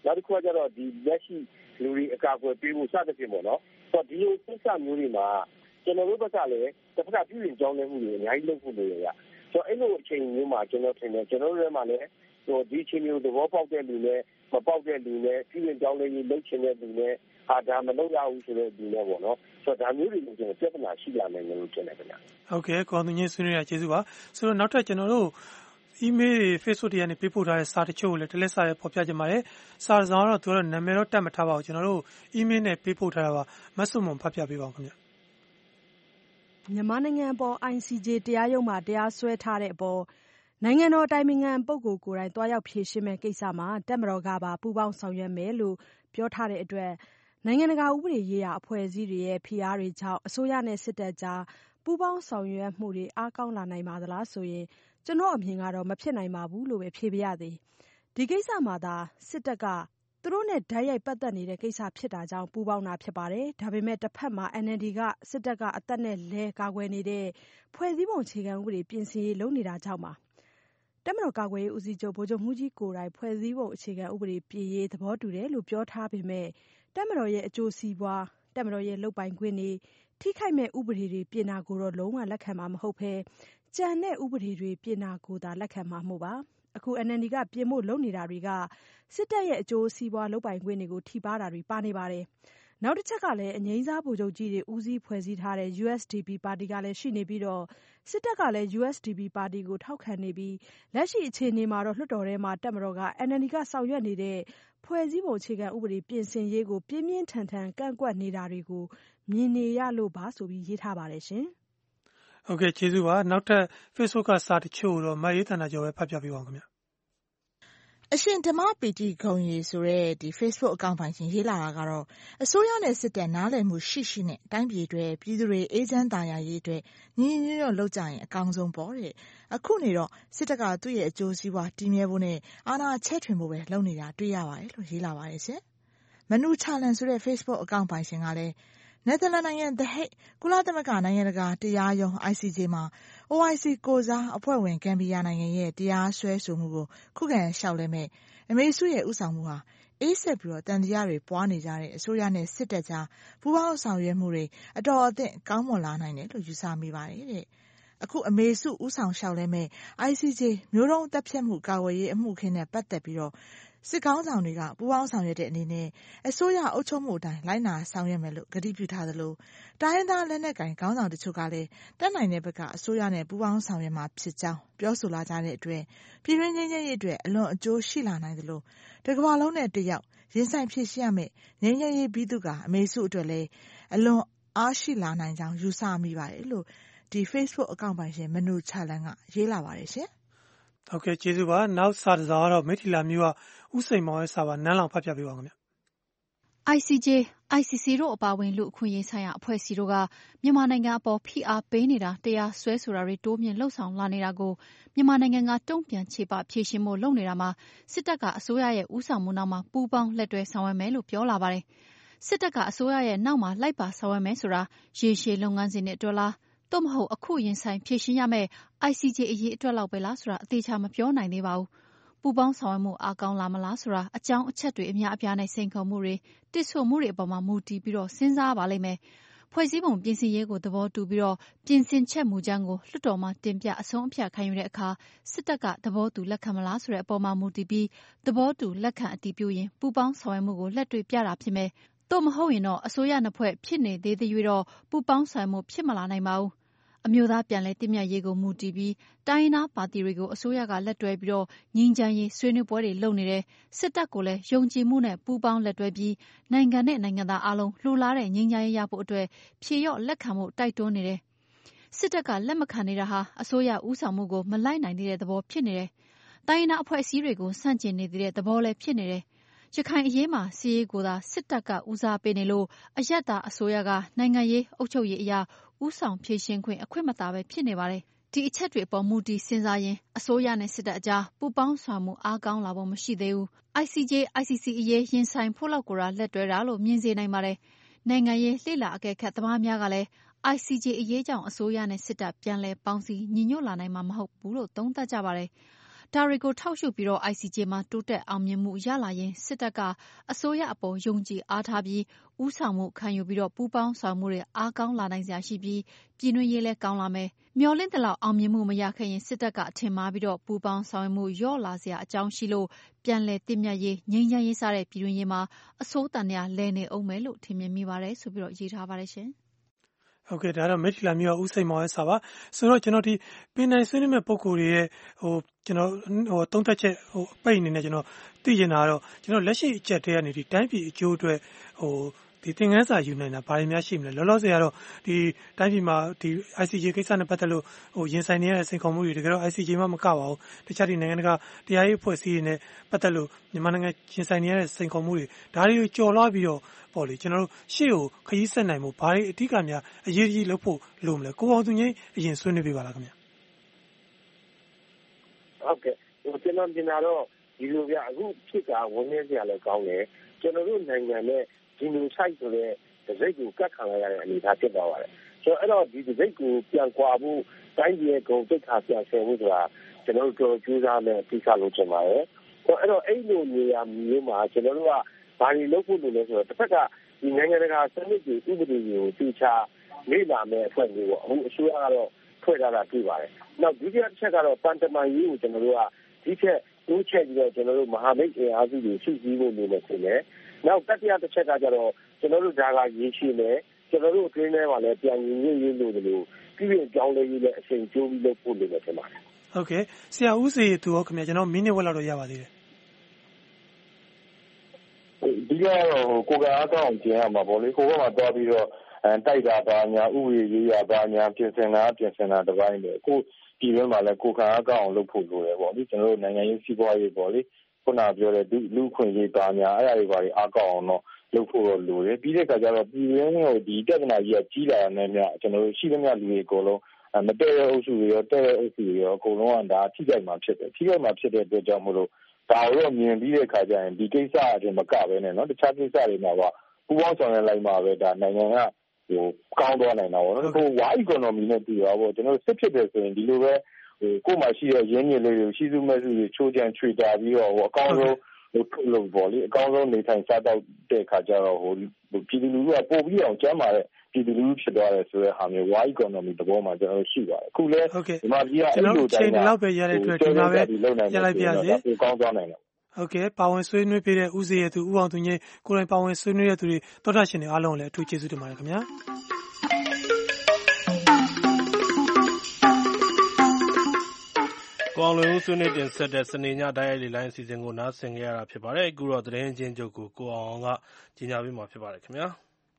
နောက်တစ်ခုကကျတော့ဒီလက်ရှိလူတွေအကာအကွယ်ပေးဖို့စသဖြင့်ပေါ့နော်ဆိုတော့ဒီလိုကိစ္စမျိုးတွေမှာကျွန်တော်တို့ဘက်ကလည်းတစ်ခါပြုရင်ကြောင်းလဲမှုတွေအများကြီးလုပ်ဖို့လိုရဆိုတော့အဲ့လိုအချိန်မျိုးမှာကျွန်တော်ထင်တယ်ကျွန်တော်တို့ထဲမှာလည်းဒီအချိန်မျိုးသဘောပေါက်တဲ့လူနဲ့မပေါက်တဲ့လူနဲ့ပြုရင်ကြောင်းလဲရေးလုပ်ချင်တဲ့လူနဲ့ဒါမလုပ်ရဘူးဆိုတဲ့လူနဲ့ပေါ့နော်ဆိုတော့ဒါမျိုးတွေကျွန်တော်ပြဿနာရှိလာနိုင်တယ်လို့ထင်တယ်ခင်ဗျဟုတ်ကဲ့ကိုအောင်သူငင်းဆွေးနွေးရကျေးဇူးပါဆိုတော့နောက်ထပ်ကျွန်တော်တို့email တွေ Facebook တွေကနေပေးပို့ထားတဲ့စာတချို့ကိုလည်းတလက်စာရဲ့ပေါ်ပြကြပါတယ်စာဆောင်တော့သူကတော့နာမည်တော့တတ်မထားပါဘူးကျွန်တော်တို့ email နဲ့ပေးပို့ထားတာပါမတ်စုံမဖတ်ပြပေးပါဦးခင်ဗျမြန်မာနိုင်ငံအပေါ် ICJ တရားရုံးမှာတရားစွဲထားတဲ့အပေါ်နိုင်ငံတော်အတိုင်ပင်ခံပုဂ္ဂိုလ်ကိုယ်တိုင်တွားရောက်ဖြေရှင်းမယ့်ကိစ္စမှာတပ်မတော်ကပါပူးပေါင်းဆောင်ရွက်မယ်လို့ပြောထားတဲ့အတွက်နိုင်ငံတကာဥပဒေရေးရာအဖွဲ့အစည်းတွေရဲ့ဖိအားတွေကြောင့်အစိုးရနဲ့စစ်တပ်ကြားပူးပေါင်းဆောင်ရွက်မှုတွေအားကောင်းလာနိုင်ပါသလားဆိုရင်ကျွန်တော်အမြင်ကတော့မဖြစ်နိုင်ပါဘူးလို့ပဲဖြေပြရသည်ဒီကိစ္စမှာသာစစ်တပ်ကသူတို့နဲ့ဓာတ်ရိုက်ပတ်သက်နေတဲ့ကိစ္စဖြစ်တာကြောင့်ပူးပေါင်းတာဖြစ်ပါတယ်ဒါပေမဲ့တစ်ဖက်မှာ NLD ကစစ်တပ်ကအသက်နဲ့လဲကာကွယ်နေတဲ့ဖွဲ့စည်းပုံအခြေခံဥပဒေပြင်ဆင်ရေးလုပ်နေတာကြောင့်ပါတပ်မတော်ကာကွယ်ရေးဦးစီးချုပ်ဗိုလ်ချုပ်မှူးကြီးကိုယ်တိုင်ဖွဲ့စည်းပုံအခြေခံဥပဒေပြင်ရေးသဘောတူတယ်လို့ပြောထားပေမဲ့တပ်မတော်ရဲ့အကျိုးစီးပွားတပ်မတော်ရဲ့လုပ်ပိုင်ခွင့်တွေထိခိုက်မဲ့ဥပဒေတွေပြင်တာကိုတော့လုံးဝလက်ခံမှာမဟုတ်ဘဲကြံတဲ့ဥပဒေတွေပြင်တာကိုသာလက်ခံမှာမဟုတ်ပါအခု NLD ကပြင်ဖို့လုပ်နေတာတွေကစစ်တပ်ရဲ့အကျိုးစီးပွားလုပ်ပိုင်ခွင့်တွေကိုထိပါတာတွေပါနေပါတယ်နောက်တစ်ချက်ကလည်းအငြိမ်းစားဗိုလ်ချုပ်ကြီးတွေဦးစီးဖွဲ့စည်းထားတဲ့ USDP ပါတီကလည်းရှိနေပြီးတော့စစ်တပ်ကလည်း USDP ပါတီကိုထောက်ခံနေပြီးလက်ရှိအခြေအနေမှာတော့လွှတ်တော်ထဲမှာတပ်မတော်က NLD ကဆောင်ရွက်နေတဲ့ဖွဲ့စည်းပုံအခြေခံဥပဒေပြင်ဆင်ရေးကိုပြင်းပြင်းထန်ထန်ကန့်ကွက်နေတာတွေကိုမြင်နေရလို့ပါဆိုပြီးရေးထားပါတယ်ရှင်ဟုတ်ကဲ့ကျေးဇူးပါနောက်ထပ် Facebook ကစာတချို့တော့မရေးတန်တာကြောပဲဖတ်ပြပေးပါဦးခင်ဗျအရှင်ဓမ္မပီတိဂုံရီဆိုတဲ့ဒီ Facebook အကောင့်ပိုင်ရှင်ရေးလာတာကတော့အစိုးရနဲ့စစ်တပ်နားလည်မှုရှိရှိနဲ့တိုင်းပြည်တွေပြည်သူတွေအေးချမ်းသာယာရေးအတွက်ညီညီညွတ်ညွတ်လုပ်ကြရင်အကောင်းဆုံးပေါ့တဲ့အခုနေတော့စစ်တပ်ကသူ့ရဲ့အကျိုးစီးပွားတည်မြဲဖို့နဲ့အာဏာချဲ့ထွင်ဖို့ပဲလုပ်နေတာတွေ့ရပါတယ်လို့ရေးလာပါတယ်ရှင်မနူချာလန်ဆိုတဲ့ Facebook အကောင့်ပိုင်ရှင်ကလည်းနယ်သာလန်နိုင်ငံ The Hague ကုလသမဂ္ဂနိုင်ငံတကာတရားရုံး ICJ မှာ OIC ကိုစားအဖွဲ့ဝင်ဂမ်ဘီယာနိုင်ငံရဲ့တရားစွဲဆိုမှုကိုခုခံလျှောက်လဲမဲ့အမေစုရဲ့ဥဆောင်မှုဟာအေးဆက်ပြီးတော့တန်တရားတွေပွားနေကြတဲ့အစိုးရနဲ့စစ်တပ်ကြားပူးပေါင်းဆောင်ရွက်မှုတွေအတော်အသင့်ကောင်းမွန်လာနိုင်တယ်လို့ယူဆမိပါတယ်တဲ့အခုအမေစုဥဆောင်လျှောက်လဲမဲ့ ICJ မျိုးတုံးတပ်ဖြတ်မှုကာကွယ်ရေးအမှုခင်းနဲ့ပတ်သက်ပြီးတော့စစ်ကောင်းဆောင်တွေကပူးပေါင်းဆောင်ရွက်တဲ့အနေနဲ့အစိုးရအုပ်ချုပ်မှုအတိုင်းလိုက်နာဆောင်ရွက်မယ်လို့ကတိပြုထားသလိုတိုင်းရင်းသားလက်နက်ကိုင်ခေါင်းဆောင်တချို့ကလည်းတက်နိုင်တဲ့ဘက်ကအစိုးရနဲ့ပူးပေါင်းဆောင်ရွက်မှာဖြစ်ကြောင်းပြောဆိုလာကြတဲ့အတွက်ပြည်တွင်းငြိမ်းချမ်းရေးအတွက်အလွန်အကျိုးရှိလာနိုင်သလိုတစ်ကမ္ဘာလုံးနဲ့တယောက်ရင်ဆိုင်ဖြစ်ရှိရမယ့်ငြိမ်းချမ်းရေးပြီးသူကအမေစုအတွက်လည်းအလွန်အားရှိလာနိုင်ကြောင်းယူဆမိပါတယ်လို့ဒီ Facebook အကောင့်ပိုင်ရှင်မနူချာလန်ကရေးလာပါတယ်ရှင်ဟုတ်ကဲ့ကျေးဇူးပါနောက်စာတစ်စောင်ကတော့မိထီလာမျိုးကဥစိန်မောင်ရဲ့စာပါနန်းလောင်ဖတ်ပြပေးပါဦးခင်ဗျ ICJ, ICC တို့အပါအဝင်လူအခွင့်အရေးဆိုင်ရာအဖွဲ့အစည်းတို့ကမြန်မာနိုင်ငံအပေါ်ဖိအားပေးနေတာတရားစွဲဆိုတာတွေတိုးမြင့်လှုပ်ဆောင်လာနေတာကိုမြန်မာနိုင်ငံကတုံ့ပြန်ခြေပဖြေရှင်းဖို့လုပ်နေတာမှာစစ်တပ်ကအစိုးရရဲ့ဦးဆောင်မှုနောက်မှာပူးပေါင်းလက်တွဲဆောင်ရွက်မယ်လို့ပြောလာပါတယ်။စစ်တပ်ကအစိုးရရဲ့နောက်မှာလိုက်ပါဆောင်ရွက်မယ်ဆိုတာရေရှည်လုပ်ငန်းစဉ်နဲ့အတွက်လားသို့မဟုတ်အခုရင်ဆိုင်ဖြေရှင်းရမယ့် ICJ အရေးအတွက်လောက်ပဲလားဆိုတာအသေးချာမပြောနိုင်သေးပါဘူး။ပူပေါင်းဆောင်ရွက်မှုအားကောင်းလာမလားဆိုတာအကြောင်းအချက်တွေအများအပြားနဲ့စိန်ခေါ်မှုတွေတစ်ဆိုမှုတွေအပေါ်မှာမူတည်ပြီးတော့စဉ်းစားပါလိမ့်မယ်။ဖွဲ့စည်းပုံပြင်ဆင်ရေးကိုသဘောတူပြီးတော့ပြင်ဆင်ချက်မူကြမ်းကိုလွှတ်တော်မှာတင်ပြအဆုံးအဖြတ်ခံယူတဲ့အခါစစ်တပ်ကသဘောတူလက်ခံမလားဆိုတဲ့အပေါ်မှာမူတည်ပြီးသဘောတူလက်ခံအတည်ပြုရင်ပူပေါင်းဆောင်ရွက်မှုကိုလက်တွေ့ပြတာဖြစ်မယ်။သို့မဟုတ်ရင်တော့အစိုးရနှစ်ဖွဲ့ဖြစ်နေသေးသေး၍တော့ပူပေါင်းဆောင်ရွက်မှုဖြစ်မလာနိုင်ပါဘူး။အမျိုးသားပြန်လည်တည်မြဲရေးကိုမူတည်ပြီးတိုင်းရင်းသားပါတီတွေကိုအစိုးရကလက်တွဲပြီးတော့ငြိမ်းချမ်းရေးဆွေးနွေးပွဲတွေလုပ်နေတယ်စစ်တပ်ကိုလည်းယုံကြည်မှုနဲ့ပူးပေါင်းလက်တွဲပြီးနိုင်ငံနဲ့နိုင်ငံသားအလုံးလှူလားတဲ့ငြိမ်းချမ်းရေးရဖို့အတွက်ဖြေရော့လက်ခံမှုတိုက်တွန်းနေတယ်စစ်တပ်ကလက်မခံနေတာဟာအစိုးရဦးဆောင်မှုကိုမလိုက်နိုင်သေးတဲ့သဘောဖြစ်နေတယ်တိုင်းရင်းသားအဖွဲ့အစည်းတွေကိုစန့်ကျင်နေသေးတဲ့သဘောလည်းဖြစ်နေတယ်ရခိုင်အရေးမှာစီးရေးကိုသာစစ်တပ်ကဦးစားပေးနေလို့အယက်သားအစိုးရကနိုင်ငံရေးအုပ်ချုပ်ရေးအရာဦးဆောင်ဖြည့်ရှင်ခွင့်အခွင့်မသာပဲဖြစ်နေပါတယ်ဒီအချက်တွေအပေါ်မူတည်စဉ်းစားရင်အစိုးရနဲ့စစ်တပ်အကြားပူးပေါင်းဆောင်မှုအားကောင်းလာဖို့မရှိသေးဘူး ICJ ICC အရေးရင်ဆိုင်ဖို့လောက်ကိုလက်တွဲတာလို့မြင်စေနိုင်ပါတယ်နိုင်ငံရေးလှိလာအကဲခတ်သမားများကလည်း ICJ အရေးကြောင့်အစိုးရနဲ့စစ်တပ်ပြန်လည်ပေါင်းစည်းညီညွတ်လာနိုင်မှာမဟုတ်ဘူးလို့သုံးသပ်ကြပါတယ်ဒါတွေကိုထောက်ရှုပြီးတော့ ICJ မှာတိုးတက်အောင်မြင်မှုရလာရင်စစ်တပ်ကအစိုးရအပေါ်ယုံကြည်အားထားပြီးဦးဆောင်မှုခံယူပြီးတော့ပူးပေါင်းဆောင်မှုတွေအားကောင်းလာနိုင်စရာရှိပြီးပြည်တွင်းရေးလည်းကောင်းလာမယ်။မျှော်လင့်သလောက်အောင်မြင်မှုမရခဲ့ရင်စစ်တပ်ကအထင်မှားပြီးတော့ပူးပေါင်းဆောင်မှုလျော့လာစရာအကြောင်းရှိလို့ပြန်လည်တည်မြတ်ရေးငြိမ်းချမ်းရေးစတဲ့ပြည်တွင်းရေးမှာအဆိုးတန်ရာလဲနေအောင်မယ်လို့ထင်မြင်မိပါတယ်ဆိုပြီးတော့ရေးထားပါတယ်ရှင်။ဟုတ်ကဲ့ဒါတော့မိထီလာမျိုးဦးစိန်မောင်ရဲ့စာပါဆိုတော့ကျွန်တော်ဒီပင်နိုင်ဆွေးနွေးမဲ့ပုံကိုယ်တွေရဲ့ကျွန်တော်သုံးသက်ချက်ပိတ်အနေနဲ့ကျွန်တော်သိချင်တာကတော့ကျွန်တော်လက်ရှိအချက်တည်းကနေဒီတိုင်းပြည်အကျိုးအတွက်ဒီသင်ခန်းစာယူနိုင်တာဘာတွေများရှိမလဲလောလောဆယ်ကတော့ဒီတိုင်းပြည်မှာဒီ ICJ ကိစ္စနဲ့ပတ်သက်လို့ရင်ဆိုင်နေရတဲ့စိန်ခေါ်မှုတွေတကယ်တော့ ICJ မှမကပါဘူးတခြားဒီနိုင်ငံတကာတရားရေးအဖွဲ့အစည်းတွေနဲ့ပတ်သက်လို့မြန်မာနိုင်ငံရင်ဆိုင်နေရတဲ့စိန်ခေါ်မှုတွေဒါတွေကိုကျော်လွှားပြီးတော့ပေါ့လေကျွန်တော်တို့ရှေ့ကိုခရီးဆက်နိုင်မှုဘာတွေအဓိကများအရေးကြီးလုပ်ဖို့လိုမလဲကိုအောင်သူငိမ့်အရင်ဆွေးနွေးပြပါလားခင်ဗျဟုတ်ကဲ့ကျွန်တော်ပြင်လာတော့ဒီလိုပြအခုဖြစ်တာဝန်နေစရာလည်းကောင်းတယ်ကျွန်တော်တို့နိုင်ငံနဲ့ဒီလိုဆိုင်ဆိုတဲ့ဒစိတ်ကိုကတ်ခံရတဲ့အနေအထားဖြစ်သွားပါတယ်ဆိုတော့အဲ့တော့ဒီဒစိတ်ကိုပြန်ကွာဖို့တိုင်းပြည်ရဲ့ဂုဏ်သိက္ခာပြန်ဆယ်ဖို့ဆိုတာကျွန်တော်တို့ကြိုးစားမယ်အဓိကလုပ်ချင်ပါတယ်ဆိုတော့အဲ့တော့အဲ့လိုနေရာမျိုးမှာကျွန်တော်တို့ကဘာတွေလုပ်ဖို့လိုလဲဆိုတော့တစ်ဖက်ကဒီနိုင်ငံတကာစနစ်တွေဥပဒေတွေကိုသိချလေ့လာမယ်အဖွဲ့မျိုးပေါ့အခုအစိုးရကတော့ဖွဲ့ထားတာတွေ့ပါတယ်နောက်ဒုတိယတစ်ချက်ကတော့တန်တမာရေးကိုကျွန်တော်တို့ကဒီချက်တိုးချက်ပြီးတော့ကျွန်တော်တို့မဟာမိတ်အင်အားစုတွေစုစည်းဖို့လိုမယ်ဆိုတယ်နောက်တတိယတစ်ချက်ကကြတော့ကျွန်တော်တို့ဒါကရေးရှိမယ်ကျွန်တော်တို့အတွင်းထဲမှာလည်းပြန်ရင်းရင်းလို့လို့ပြည်ပြကြောင်းလေးကြီးလည်းအချိန်ကျိုးပြီးလုပ်ဖို့လိုမယ်ထင်ပါတယ်ဟုတ်ကဲ့ဆရာဦးစေသူရောခင်ဗျာကျွန်တော်မိနစ်ဝက်လောက်တော့ရပါသေးတယ်ဒီကတော့ကိုကအားကောင်းကျင်ရမှာပေါ့လေကိုကမှသွားပြီးတော့တိုက်တာပါညာဥပဒေရေးရပါညာပြင်ဆင်တာတပိုင်းပဲအခုဒီဘက်မှာလည်းကိုကအားကောင်းအောင်လုပ်ဖို့လိုတယ်ပေါ့လေကျွန်တော်တို့နိုင်ငံရေးစီးပွားရေးပေါ့လေခုနပြောတဲ့လူခွင့်ရေးပါညာအဲ့ဒါတွေပါအားကောင်းအောင်တော့လုပ်ဖို့လိုတယ်ပြီးတဲ့အခါကျတော့ပြည်ရင်းကိုဒီပြဿနာကြီးကကြီးလာတဲ့မြတ်ကျွန်တော်တို့ရှိသမျှလူတွေအကုန်လုံးမတည့်တဲ့အုပ်စုတွေရောတဲ့တဲ့အုပ်စုတွေရောအကုန်လုံးကဒါထိခိုက်မှာဖြစ်တယ်ထိခိုက်မှာဖြစ်တဲ့အတွက်ကြောင့်မို့လို့ဒါရောမြင်ပြီးတဲ့အခါကျရင်ဒီကိစ္စအပြင်မကပဲနဲ့နော်တခြားကိစ္စတွေမှာပါပူပေါင်းဆောင်ရွက်လိုက်မှာပဲဒါနိုင်ငံကကောင်းသွားနိုင်တာပေါ့နော်ဟိုဝါ economy နဲ့တူတာပေါ့ကျွန်တော်စစ်ဖြစ်တယ်ဆိုရင်ဒီလိုပဲကိုယ်မှရှိတဲ့ရင်းမြစ်လေးတွေရှိစုမဲ့စုတွေချိုးချမ်းချွေတာပြီးတော့အကောင်းဆုံးလို့ပေါ့လေအကောင်းဆုံးနေထိုင်စားတော့တဲ့အခါကျတော့ပြည်သူလူထုကပို့ပြီးအောင်ကျမ်းပါတဲ့ပြည်သူလူထုဖြစ်သွားတယ်ဆိုတဲ့ဟာမျိုး wide economy တဘောမှာကျွန်တော်ရှိပါတယ်အခုလဲဒီမှာကြီးကအဲ့လိုတိုင်းတာလောက်ပဲရတဲ့အတွက်ဒီမှာပဲရလိုက်ပြစေကောင်းသွားနိုင်တယ်ဟုတ်ကဲ့ပါဝင်ဆွေးနွေးပြတဲ့ဦးစေရသူဦးအောင်သူငယ်ကိုယ်တိုင်ပါဝင်ဆွေးနွေးရတဲ့သူတွေသောတာရှင်တွေအားလုံးလည်းအထူးကျေးဇူးတင်ပါတယ်ခင်ဗျာကောင်းလွင်ဦးဆွေးနွေးတင်ဆက်တဲ့စနေညတိုင်းရိုက်လိုင်းအစီအစဉ်ကိုနားဆင်ကြရတာဖြစ်ပါတယ်အခုတော့သတင်းချင်းချုပ်ကိုအောင်ကကြီးညာပေးမှာဖြစ်ပါတယ်ခင်ဗျာ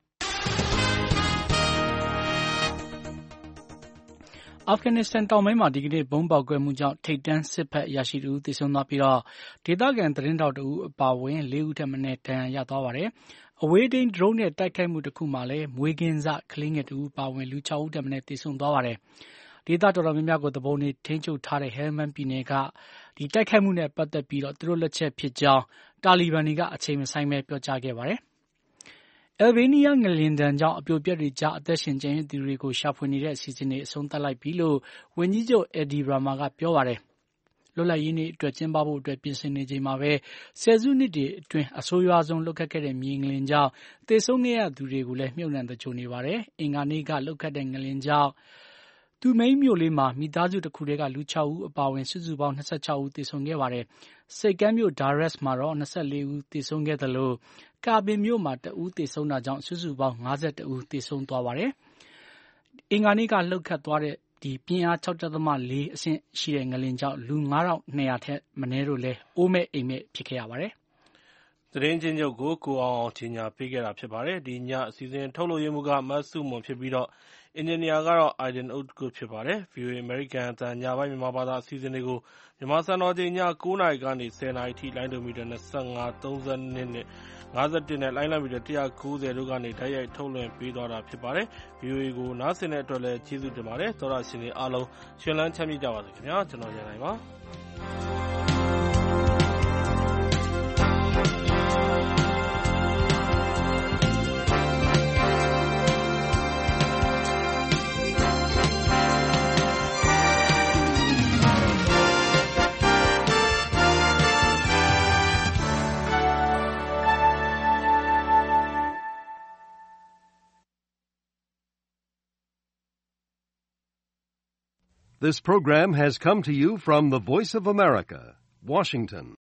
အာဖဂန်နစ္စတန်တောင်ပိုင်းမှာဒီကနေ့ဘုံပေါက်ကွဲမှုကြောင့်ထိပ်တန်းစစ်ဘက်အရာရှိတို့သေဆုံးသွားပြီးတော့ဒေသခံသတင်းတောက်တို့အပါအဝင်၄ဦးထက်မနည်းဒဏ်ရာရသွားပါတယ်။အဝေးထိန်းဒရုန်းနဲ့တိုက်ခိုက်မှုတစ်ခုမှာလည်းမွေးကင်းစကလေးငယ်တို့ပါဝင်လူ6ဦးထက်မနည်းသေဆုံးသွားပါတယ်။ဒေသတော်တော်များများကိုတဘုံနေထိန်းချုပ်ထားတဲ့ဟဲလ်မန်ပြည်နယ်ကဒီတိုက်ခိုက်မှုနဲ့ပတ်သက်ပြီးတော့သူတို့လက်ချက်ဖြစ်ကြောင်းတာလီဘန်တွေကအချိန်မဆိုင်ပဲပြောကြားခဲ့ပါတယ်။အယ်ဘေးနီးယားငလျင်ဒဏ်ကြောင့်အပြိုပြက်တွေကြားအသက်ရှင်ကျန်ရစ်သူတွေကိုရှာဖွေနေတဲ့အစီအစဉ်တွေအဆုံးသတ်လိုက်ပြီလို့ဝန်ကြီးချုပ်အက်ဒီရာမာကပြောပါတယ်။လွတ်လပ်ရေးနေ့အတွက်ကျင်းပဖို့အတွက်ပြင်ဆင်နေချိန်မှာပဲဆယ်စုနှစ်တွေအတွင်းအဆိုးရွားဆုံးလှုပ်ခတ်ခဲ့တဲ့မြေငလျင်ကြောင့်သေဆုံးခဲ့ရသူတွေကိုလည်းမြုပ်နှံသကြိုနေပါတယ်။အင်္ဂါနေ့ကလှုပ်ခတ်တဲ့ငလျင်ကြောင့်သူမိန်မြို့လေးမှာမိသားစုတစ်ခုတည်းကလူ6ဦးအပါအဝင်စုစုပေါင်း26ဦးသေဆုံးခဲ့ပါတယ်။စိတ်ကမ်းမြို့ဒါရက်စ်မှာတော့24ဦးသေဆုံးခဲ့တယ်လို့ကာဘင်မြို့မှာ2ဦးသေဆုံးတာကြောင့်စုစုပေါင်း52ဦးသေဆုံးသွားပါတယ်။အင်္ဂါနေ့ကလှုပ်ခတ်သွားတဲ့ဒီပြင်းအား 6.4 အဆင့်ရှိတဲ့ငလျင်ကြောင့်လူ9200ထက်မနည်းတို့လည်းအိုးမဲ့အိမ်မဲ့ဖြစ်ခဲ့ရပါတယ်။သတင်းချင်းချုပ်ကိုအောင်ကြီးညာပေးခဲ့တာဖြစ်ပါတယ်။ဒီညအစီအစဉ်ထုတ်လုပ်ရေးမှုကမတ်စုမွန်ဖြစ်ပြီးတော့အင်ဂျင်နီယာကတော့ Aiden Outgood ဖြစ်ပါတယ်။ VOA American အသံညပိုင်းမြန်မာဘာသာအစီအစဉ်တွေကိုမြန်မာစံတော်ချိန်ည9:00နာရီကနေ10:00နာရီထိလိုင်းဒိုမီတာ25 32နဲ့51နဲ့လိုင်းလံမီတာ190တို့ကနေတိုက်ရိုက်ထုတ်လွှင့်ပေးသွားတာဖြစ်ပါတယ်။ VOA ကိုနားဆင်တဲ့အတွက်လည်းကျေးဇူးတင်ပါတယ်။သောတာရှင်တွေအားလုံးရှင်လန်းချမ်းမြေ့ကြပါစေခင်ဗျာ။ကျွန်တော်ရန်နိုင်ပါ This program has come to you from the Voice of America, Washington.